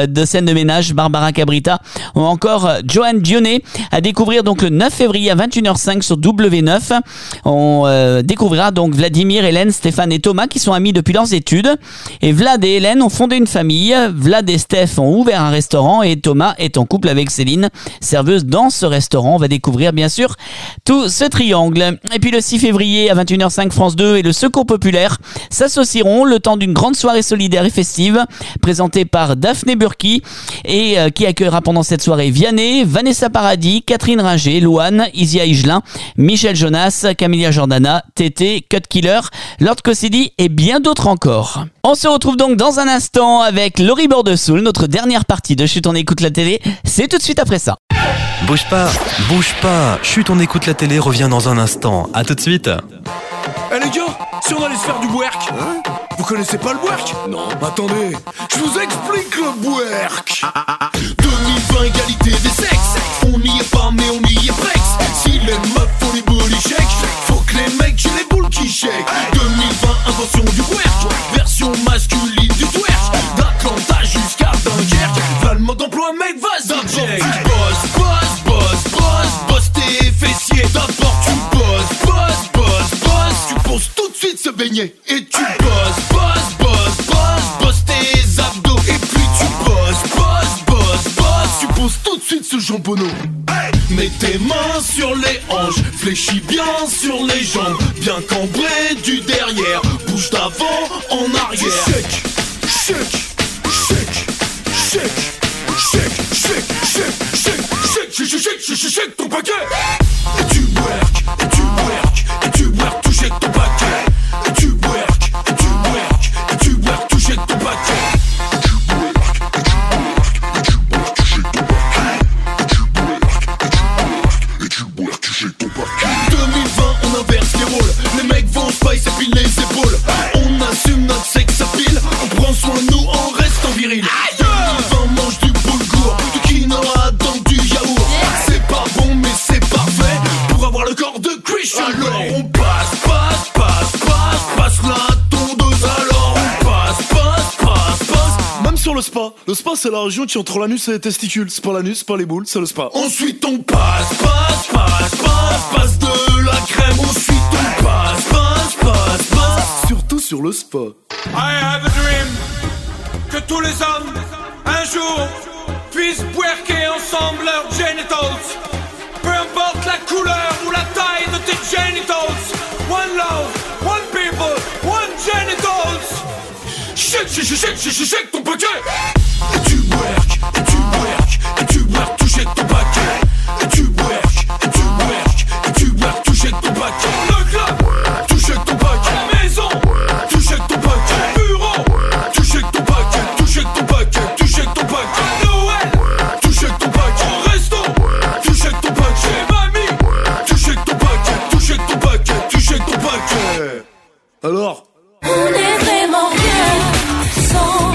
scène de ménage, Barbara Cabrita ou encore Joanne Dionnet. À découvrir donc le neuf février à vingt et une heures cinq sur W neuf. On euh, découvrira donc Vladimir, Hélène, Stéphane et Thomas qui sont amis depuis leurs études. Et Vlad et Hélène ont fondé une famille. Vlad et Steph ont ouvert un restaurant et Thomas est en couple avec Céline, serveuse dans ce restaurant. On va découvrir bien sûr tout ce triangle. Et puis le six février à vingt et une heures cinq, France deux et le Secours Populaire s'associeront le temps d'une grande soirée solidaire et festive présentée par Daphné Burki et euh, qui accueillera pendant cette soirée Vianney, Vanessa Paradis, Catherine Ringer, Louane, Isia Higelin, Michel Jonas, Camilla Jordana, Tété, Cut Killer, Lord Cossidi et bien d'autres encore. On se retrouve donc dans un instant avec Laurie Bordesoul, notre dernière partie de Chut on écoute la télé. C'est tout de suite après ça. Bouge pas, bouge pas. Chut, on écoute la télé revient dans un instant. À tout de suite. Eh les gars, si on allait se faire du bouerk, hein? Vous connaissez pas le bouerk? Non. Attendez, je vous explique le bouerk. deux mille vingt, égalité des sexes. On n'y est pas mais on y est presque. Si les meufs font les booty shake, faut que les mecs j'ai les boules qui shake. deux mille vingt, invention du bouerk, version masculine du twerk. D'Atlanta jusqu'à Dunkerque, va le mode d'emploi mec, vas-y check. Tu bosses, bosses, bosses, bosses, bosses tes fessiers. D'abord tu bosses, bosses, bosses, bosses. Tu poses tout de suite se baigner. Et tu bosses, bosses, bosses, bosses, bosses tes abdos. Et puis tu bosses, bosses, bosses, bosses. Tu poses tout de suite ce jambonneau. Mets tes mains sur les hanches, fléchis bien sur les jambes, bien cambré du derrière, bouge d'avant en arrière. Shake, shake, shake, shake, shake, shake, shake, shake, shake, shake, shake, shake, shake, shake ton paquet. Et tu work, et tu work, et tu work, tu shake ton paquet. Et tu work, et tu work, et tu work, tu shake ton paquet. deux mille vingt, on inverse les rôles. Les mecs vont spice et puis les épaules. On assume notre sexe à pile. On prend soin de nous en restant viril. deux mille vingt, mange du boulgour, du quinoa dans du yaourt. C'est pas bon mais c'est parfait pour avoir le corps de Christian. Alors on passe, passe, passe, passe, passe la tondeuse. Alors on passe, passe, passe, passe. Même sur le spa, le spa c'est la région qui entre l'anus et les testicules. C'est pas l'anus, c'est pas les boules, c'est le spa. Ensuite on passe, passe, passe, passe, passe de la crème. Ensuite on passe, passe, passe, passe. Surtout sur le spa. I have a dream que tous les hommes un jour puissent puerquer ensemble leurs genitals. Peu importe la couleur ou la taille de tes genitals. One love, one people, one genitals. Shake, shake, shake, shake, shake, shake ton paquet. Et tu work, et tu work, et tu work, tu shake ton paquet. Et tu work, et tu work, et tu work, tu shake ton paquet. Le club, tu shake ton paquet. La maison, tu shake ton paquet. Bureau, tu shake ton paquet, tu shake ton paquet, tu shake ton paquet. Noël, tu shake ton paquet. Au resto, tu shake ton paquet. Mamie, tu shake ton paquet, tu shake ton paquet, tu shake ton paquet. Alors? On est vraiment bien sans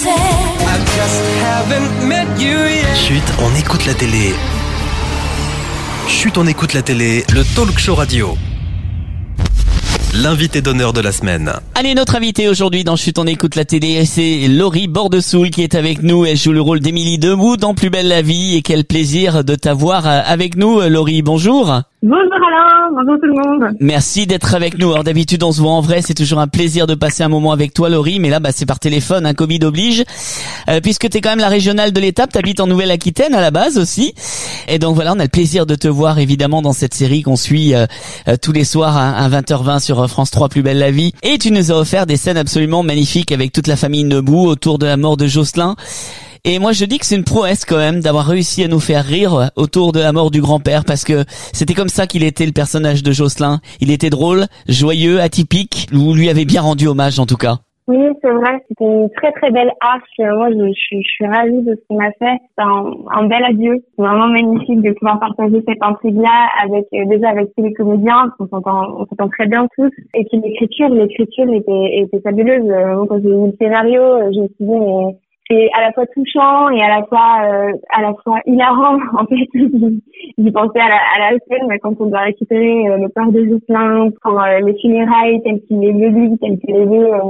Chut, on écoute la télé. Chut, on écoute la télé, le talk show radio. L'invité d'honneur de la semaine. Allez, notre invité aujourd'hui dans Chut, on écoute la télé, c'est Laurie Bordesoul qui est avec nous. Elle joue le rôle d'Émilie Demoux dans Plus belle la vie et quel plaisir de t'avoir avec nous. Laurie, bonjour. Bonjour Alain, bonjour tout le monde. Merci d'être avec nous. Alors d'habitude on se voit en vrai, c'est toujours un plaisir de passer un moment avec toi Laurie, mais là bah c'est par téléphone, hein, Covid oblige. Euh, puisque t'es quand même la régionale de l'étape, t'habites en Nouvelle-Aquitaine à la base aussi. Et donc voilà, on a le plaisir de te voir évidemment dans cette série qu'on suit euh, euh, tous les soirs hein, à vingt heures vingt sur France trois, Plus belle la vie. Et tu nous as offert des scènes absolument magnifiques avec toute la famille Debout autour de la mort de Jocelyn. Et moi je dis que c'est une prouesse quand même d'avoir réussi à nous faire rire autour de la mort du grand-père, parce que c'était comme ça qu'il était le personnage de Jocelyn. Il était drôle, joyeux, atypique. Vous lui avez bien rendu hommage en tout cas. Oui, c'est vrai, c'était une très très belle arche. Moi je, je, suis, je suis ravie de ce qu'on a fait. C'est un, un bel adieu. C'est vraiment magnifique de pouvoir partager cette intrigue-là avec euh, déjà avec tous les comédiens. On s'entend, on s'entend très bien tous. Et puis l'écriture, l'écriture était, était fabuleuse. Euh, quand j'ai lu le scénario, je me suis dit mais c'est à la fois touchant et à la fois euh, à la fois hilarant. En fait, j'y pensais à la, à la scène quand on doit récupérer euh, le père de Jocelyn, quand euh, les funérailles telles qu'il les veut lui, telles qu'il les veut, euh,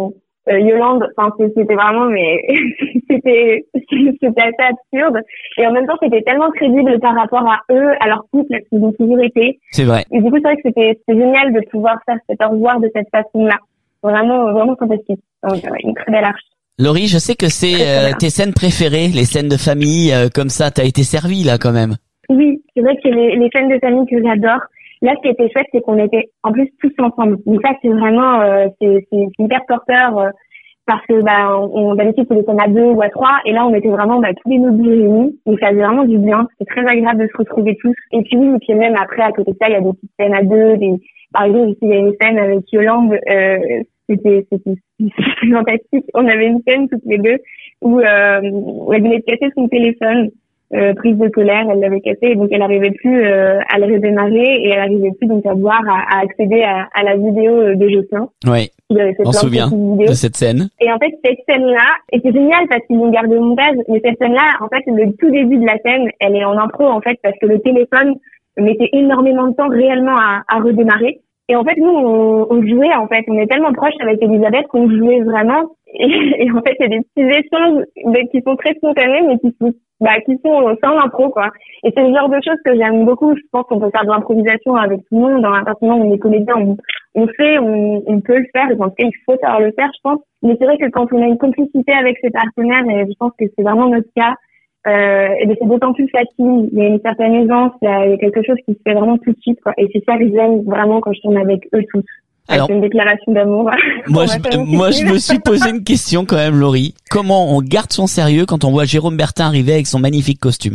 euh, Yolande. Enfin, c'était vraiment, mais c'était c'était assez absurde. Et en même temps, c'était tellement crédible par rapport à eux, à leur couple, parce qu'ils ont toujours été. C'est vrai. Et du coup, c'est vrai que c'était c'était génial de pouvoir faire cet au revoir de cette façon-là. Vraiment, vraiment fantastique. Donc, ouais, une très belle arche. Laurie, je sais que c'est euh, tes scènes préférées, les scènes de famille, euh, comme ça, t'as été servie là quand même. Oui, c'est vrai que les, les scènes de famille que j'adore. Là, ce qui était chouette, c'est qu'on était en plus tous ensemble. Donc ça, c'est vraiment, euh, c'est, c'est hyper porteur euh, parce que bah, on, d'habitude c'est des scènes à deux ou à trois, et là on était vraiment bah, tous les mobiles réunis. Donc ça faisait vraiment du bien. C'était très agréable de se retrouver tous. Et puis oui, et puis même après à côté de ça, il y a des petites scènes à deux. Des, par exemple, ici il y a une scène avec Yolande. Euh, c'était, c'était, c'était fantastique. On avait une scène toutes les deux où, euh, où elle venait de casser son téléphone. Euh, prise de colère, elle l'avait cassé, et donc elle n'arrivait plus euh, à le redémarrer, et elle n'arrivait plus donc à voir, à, à accéder à, à la vidéo de Jocelyn. Oui, on se souvient de cette scène. Et en fait, cette scène-là, et c'est génial parce qu'ils l'ont gardé au montage, mais cette scène-là, en fait, le tout début de la scène, elle est en impro, en fait, parce que le téléphone mettait énormément de temps réellement à, à redémarrer. Et en fait, nous, on, on jouait, en fait, on est tellement proches avec Elisabeth qu'on jouait vraiment. Et, et en fait, il y a des petits échanges qui sont très spontanés, mais qui sont, bah, qui sont sans l'impro, quoi. Et c'est le genre de choses que j'aime beaucoup. Je pense qu'on peut faire de l'improvisation avec tout le monde. Dans un moment où on est comédien, on, on fait, on, on peut le faire. Et en tout cas, il faut savoir le faire, je pense. Mais c'est vrai que quand on a une complicité avec ses partenaires, et je pense que c'est vraiment notre cas, euh, et c'est d'autant plus facile. Il y a une certaine aisance, il y a quelque chose qui se fait vraiment tout de suite, quoi. Et c'est ça que j'aime vraiment quand je tourne avec eux tous. Alors, c'est une déclaration d'amour. Moi, je, moi, je me suis posé une question quand même, Laurie. Comment on garde son sérieux quand on voit Jérôme Bertin arriver avec son magnifique costume?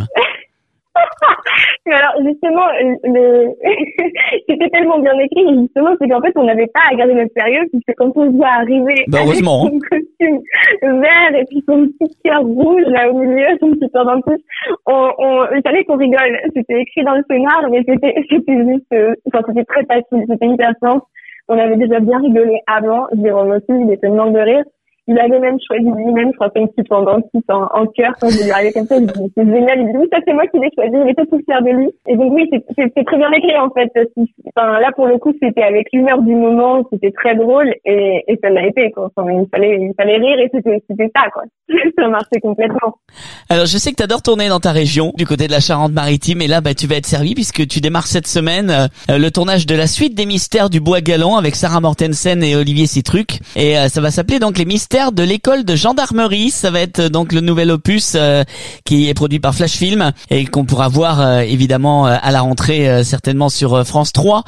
Mais alors, justement, le... c'était tellement bien écrit, justement, c'est qu'en fait, on n'avait pas à garder notre sérieux, puisque quand on voit arriver bah, avec son costume vert et puis son petit cœur rouge, là, au milieu, son petit cœur en plus, on, on, il fallait qu'on rigole. C'était écrit dans le scénar, mais c'était, c'était juste, euh... enfin, c'était très facile, c'était hyper simple. On avait déjà bien rigolé avant. Jérôme aussi, il était mort de rire. Il avait même choisi lui-même, je crois, une petite pendentif en, en cœur quand je lui arrivais comme ça. Il dit, c'est génial. Il dit, oui, ça c'est moi qui l'ai choisi. Il était tout fier de lui. Et donc oui, c'est, c'est, c'est très bien écrit en fait. Enfin, là pour le coup, c'était avec l'humeur du moment. C'était très drôle et, et ça l'a été, quoi. Enfin, il fallait, il fallait rire et c'était, c'était ça, quoi. Ça marchait complètement. Alors, je sais que t'adores tourner dans ta région, du côté de la Charente-Maritime, et là, bah, tu vas être servi puisque tu démarres cette semaine euh, le tournage de la suite des Mystères du Bois Galant avec Sarah Mortensen et Olivier Citruc. Et euh, ça va s'appeler donc les Mystères de l'école de gendarmerie. Ça va être donc le nouvel opus euh, qui est produit par Flash Film et qu'on pourra voir euh, évidemment à la rentrée euh, certainement sur euh, France trois.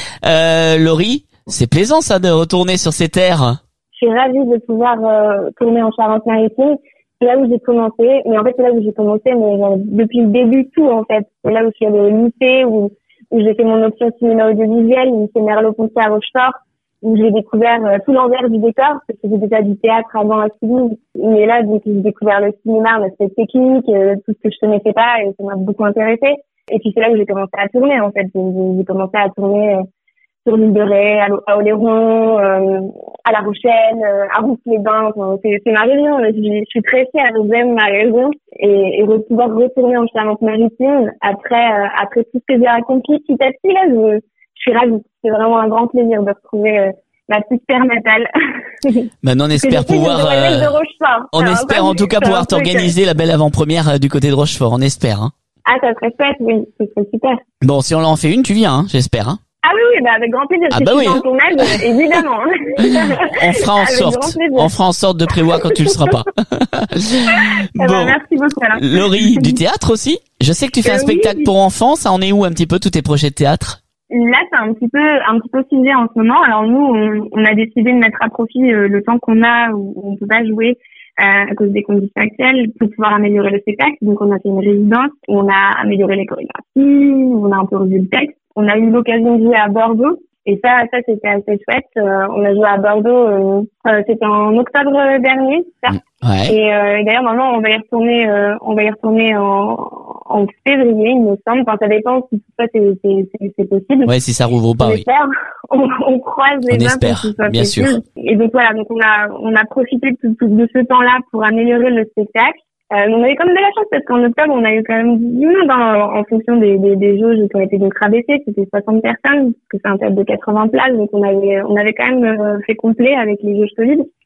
Euh, Laurie, c'est plaisant ça de retourner sur ces terres. Je suis ravie de pouvoir euh, tourner en Charente-Maritime. C'est là où j'ai commencé, mais en fait c'est là où j'ai commencé, mais genre, depuis le début tout en fait. C'est là où je suis allée au lycée, où, où j'ai fait mon option cinéma audiovisuel, où lycée Merleau-Ponty à Rochefort, où j'ai découvert euh, tout l'envers du décor, parce que j'ai déjà du théâtre avant à Toulouse. Mais là, donc, j'ai découvert le cinéma, l'aspect technique, euh, tout ce que je connaissais pas, et ça m'a beaucoup intéressé. Et puis c'est là où j'ai commencé à tourner en fait. J'ai, j'ai commencé à tourner euh, sur l'île de Ré, à, à Oléron, euh, à La Rochelle, euh, à Rousse-les-Bains. Enfin, c'est, c'est ma région. Je, je suis très fière, j'aime ma région. Et, et de pouvoir retourner en Charente-Maritime après, euh, après tout ce que j'ai accompli petit à petit, là, je, je suis ravie. C'est vraiment un grand plaisir de retrouver euh, ma petite terre natale. Maintenant, on espère pouvoir, euh, on Alors, espère en tout cas pouvoir t'organiser que... la belle avant-première euh, du côté de Rochefort. On espère, hein. Ah, ça serait chouette, oui. Ce serait super. Bon, si on en fait une, tu viens, hein, j'espère, hein. Ah oui, oui, bah avec grand plaisir. Ah bah oui. Dans ton aide, évidemment. On fera en sorte. On fera en sorte de prévoir quand tu le seras pas. Bon. Bah, merci beaucoup. Alors. Laurie, du théâtre aussi. Je sais que tu fais euh, un spectacle oui. pour enfants. Ça en est où un petit peu tous tes projets de théâtre? Là, c'est un petit peu, un petit peu figé en ce moment. Alors nous, on, on a décidé de mettre à profit euh, le temps qu'on a où on peut pas jouer euh, à cause des conditions actuelles pour pouvoir améliorer le spectacle. Donc on a fait une résidence, où on a amélioré les chorégraphies, on a un peu revu le texte. On a eu l'occasion de jouer à Bordeaux et ça, ça c'était assez chouette. Euh, on a joué à Bordeaux, euh, euh, c'était en octobre dernier, ça. Ouais. Et euh, d'ailleurs maintenant on va y retourner, euh, on va y retourner en, en février, il me semble. Enfin ça dépend si tout ça c'est, c'est, c'est, c'est possible. Ouais, si ça rouvre ou pas. On oui. espère, on, on croise les on mains espère, pour que ce soit bien possible. sûr. Et donc voilà, donc on a, on a profité de, de, de ce temps-là pour améliorer le spectacle. Euh, on avait quand même de la chance parce qu'en octobre, on a eu quand même du monde en, en fonction des, des, des jauges qui ont été donc rabaissées. C'était soixante personnes, parce que c'est un théâtre de quatre-vingts places, donc on avait, on avait quand même fait complet avec les jauges Covid.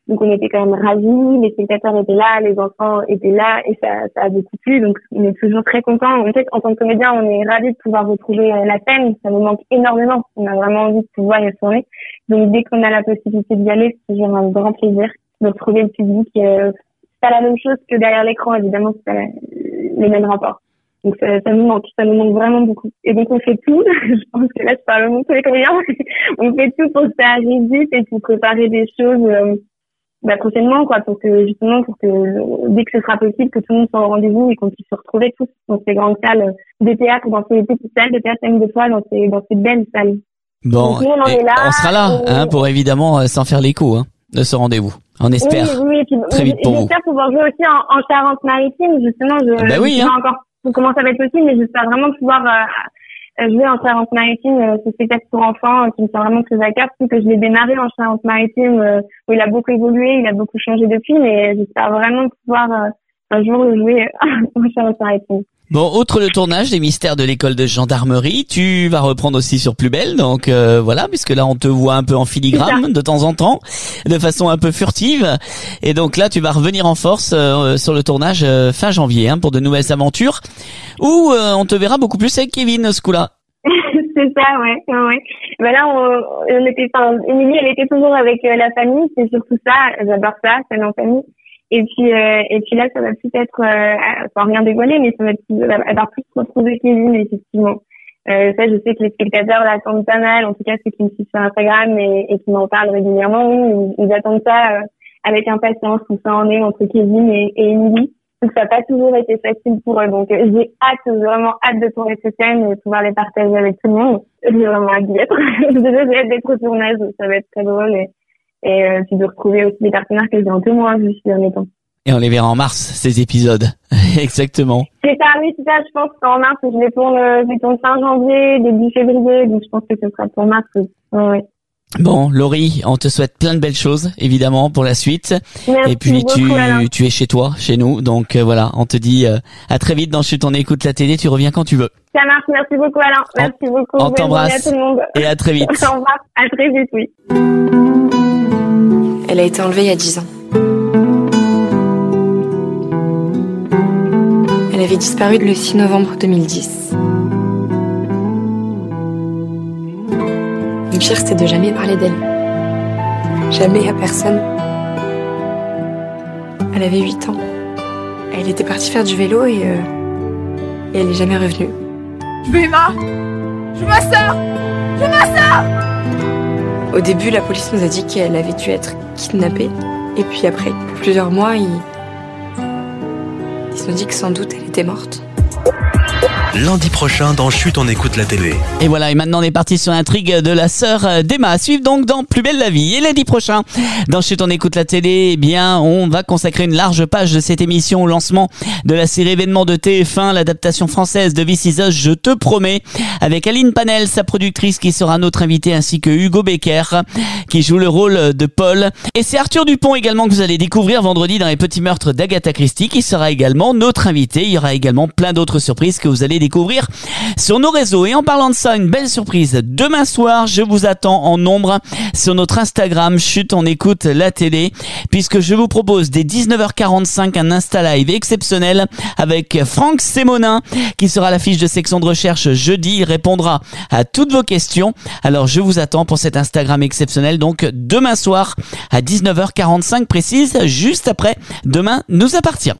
Donc on était quand même ravis, les spectateurs étaient là, les enfants étaient là et ça, ça a beaucoup plu. Donc on est toujours très contents. En fait, en tant que comédien, on est ravis de pouvoir retrouver la scène. Ça nous manque énormément. On a vraiment envie de pouvoir y retourner. Donc dès qu'on a la possibilité d'y aller, c'est toujours un grand plaisir de retrouver le public. Euh, c'est pas la même chose que derrière l'écran, évidemment, c'est pas la, les mêmes rapports. Donc ça, ça nous manque, ça nous manque vraiment beaucoup. Et donc on fait tout. Je pense que là je parle au nom de tous les comédiens. On fait tout pour que ça arrive vite et pour préparer des choses. Euh, Bah, prochainement, quoi, pour que, justement, pour que, dès que ce sera possible, que tout le monde soit au rendez-vous et qu'on puisse se retrouver tous dans ces grandes salles de théâtre, dans ces petites salles de théâtre, même des fois, dans ces, dans ces belles salles. Bon, Donc, nous, on, en est là, on sera là, et... hein, pour évidemment, sans faire l'écho, hein, de ce rendez-vous. On espère. Oui, oui, et puis, très vite pour vous. J'espère pouvoir jouer aussi en, en Charente-Maritime, justement, je, ah bah oui, je sais hein. pas encore comment ça va être possible, mais j'espère vraiment pouvoir, euh, jouer en Charente-Maritime, euh, ce spectacle pour enfants euh, qui me tient vraiment très à cœur, parce que je l'ai démarré en Charente-Maritime, euh, où il a beaucoup évolué, il a beaucoup changé depuis, mais j'espère vraiment pouvoir euh, un jour le jouer en Charente-Maritime. Bon, outre le tournage des Mystères de l'école de gendarmerie, tu vas reprendre aussi sur Plus Belle, donc euh, voilà, puisque là on te voit un peu en filigrane de temps en temps, de façon un peu furtive, et donc là tu vas revenir en force euh, sur le tournage euh, fin janvier, hein, pour de nouvelles aventures, où euh, on te verra beaucoup plus avec Kevin ce coup-là. C'est ça, ouais, ouais, ouais. Ben là, on, on était, enfin, Émilie, elle était toujours avec euh, la famille, c'est surtout ça, j'adore ça, c'est en famille. Et puis, euh, et puis là, ça va plus être, euh, sans rien dévoiler, mais ça va être, elle va plus retrouver Kevin, effectivement. Euh, ça, je sais que les spectateurs l'attendent pas mal, en tout cas ceux qui me suivent sur Instagram et, et qui m'en parlent régulièrement, oui, ils, ils attendent ça euh, avec impatience, où ça en est entre Kevin et, et Émilie. Donc ça n'a pas toujours été facile pour eux. Donc euh, j'ai hâte, vraiment hâte de tourner ces scènes et de pouvoir les partager avec tout le monde. J'ai vraiment hâte d'y être. Déjà, j'ai hâte d'être au tournage, ça va être très drôle. Et, et euh, puis de retrouver aussi des partenaires que j'ai un peu moins vus ces derniers temps. Et on les verra en mars, ces épisodes. Exactement. C'est ça, oui, c'est ça, je pense qu'en mars, je les tourne, je les tourne fin janvier, début février, donc je pense que ce sera pour mars, oui. Ouais. Bon, Laurie, on te souhaite plein de belles choses, évidemment, pour la suite. Merci et puis beaucoup, tu, Alain. tu es chez toi, chez nous, donc euh, voilà, on te dit euh, à très vite dans Chut, on écoute la télé, tu reviens quand tu veux. Ça marche, merci beaucoup Alain, merci on, beaucoup. On Bonne t'embrasse journée à tout le monde. et à très vite. Au revoir, à très vite, oui. Elle a été enlevée il y a dix ans. Elle avait disparu le six novembre deux mille dix. Le pire, c'était de jamais parler d'elle. Jamais à personne. Elle avait huit ans. Elle était partie faire du vélo et, euh, et elle est jamais revenue. Je veux Emma. Je veux ma sœur. Je veux ma sœur. Au début, la police nous a dit qu'elle avait dû être kidnappée. Et puis après plusieurs mois, ils, ils ont dit que sans doute elle était morte. Lundi prochain dans Chut, on écoute la télé. Et voilà, et maintenant on est parti sur l'intrigue de la sœur d'Emma. À suivre donc dans Plus Belle la Vie. Et lundi prochain, dans Chut, on écoute la télé, eh bien, on va consacrer une large page de cette émission au lancement de la série événement de T F un, l'adaptation française de This Is Us, Je te promets, avec Aline Panel, sa productrice, qui sera notre invitée, ainsi que Hugo Becker, qui joue le rôle de Paul. Et c'est Arthur Dupont également que vous allez découvrir vendredi dans Les Petits Meurtres d'Agatha Christie, qui sera également notre invité. Il y aura également plein d'autres surprises que vous allez découvrir sur nos réseaux. Et en parlant de ça, une belle surprise. Demain soir, je vous attends en nombre sur notre Instagram Chut, on écoute la télé, puisque je vous propose dès dix-neuf heures quarante-cinq un Insta Live exceptionnel avec Franck Sémonin, qui sera à l'affiche de Section de Recherche jeudi. Il répondra à toutes vos questions. Alors je vous attends pour cet Instagram exceptionnel, donc demain soir à dix-neuf heures quarante-cinq précise, juste après Demain nous appartient.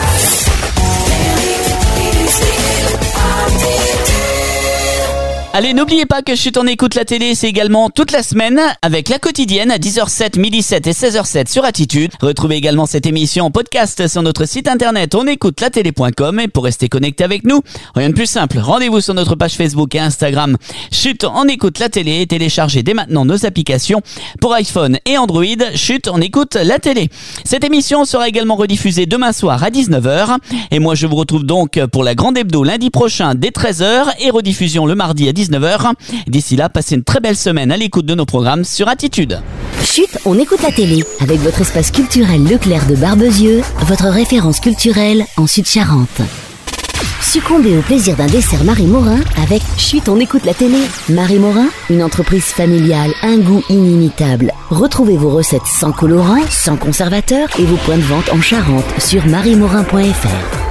Allez, n'oubliez pas que Chut, on écoute la télé, c'est également toute la semaine avec la quotidienne à dix heures sept, midi sept et seize heures sept sur Attitude. Retrouvez également cette émission en podcast sur notre site internet on écoute la télé point com. Et pour rester connecté avec nous, rien de plus simple, rendez-vous sur notre page Facebook et Instagram Chut, on écoute la télé, et téléchargez dès maintenant nos applications pour iPhone et Android. Chut, on écoute la télé. Cette émission sera également rediffusée demain soir à dix-neuf heures. Et moi, je vous retrouve donc pour la grande hebdo lundi prochain dès treize heures et rediffusion le mardi à dix-neuf heures. D'ici là, passez une très belle semaine à l'écoute de nos programmes sur Attitude. Chut, on écoute la télé avec votre espace culturel Leclerc de Barbezieux, votre référence culturelle en Sud-Charente. Succombez au plaisir d'un dessert Marie Morin avec Chut, on écoute la télé. Marie Morin, une entreprise familiale, un goût inimitable. Retrouvez vos recettes sans colorant, sans conservateur et vos points de vente en Charente sur marie morin point f r.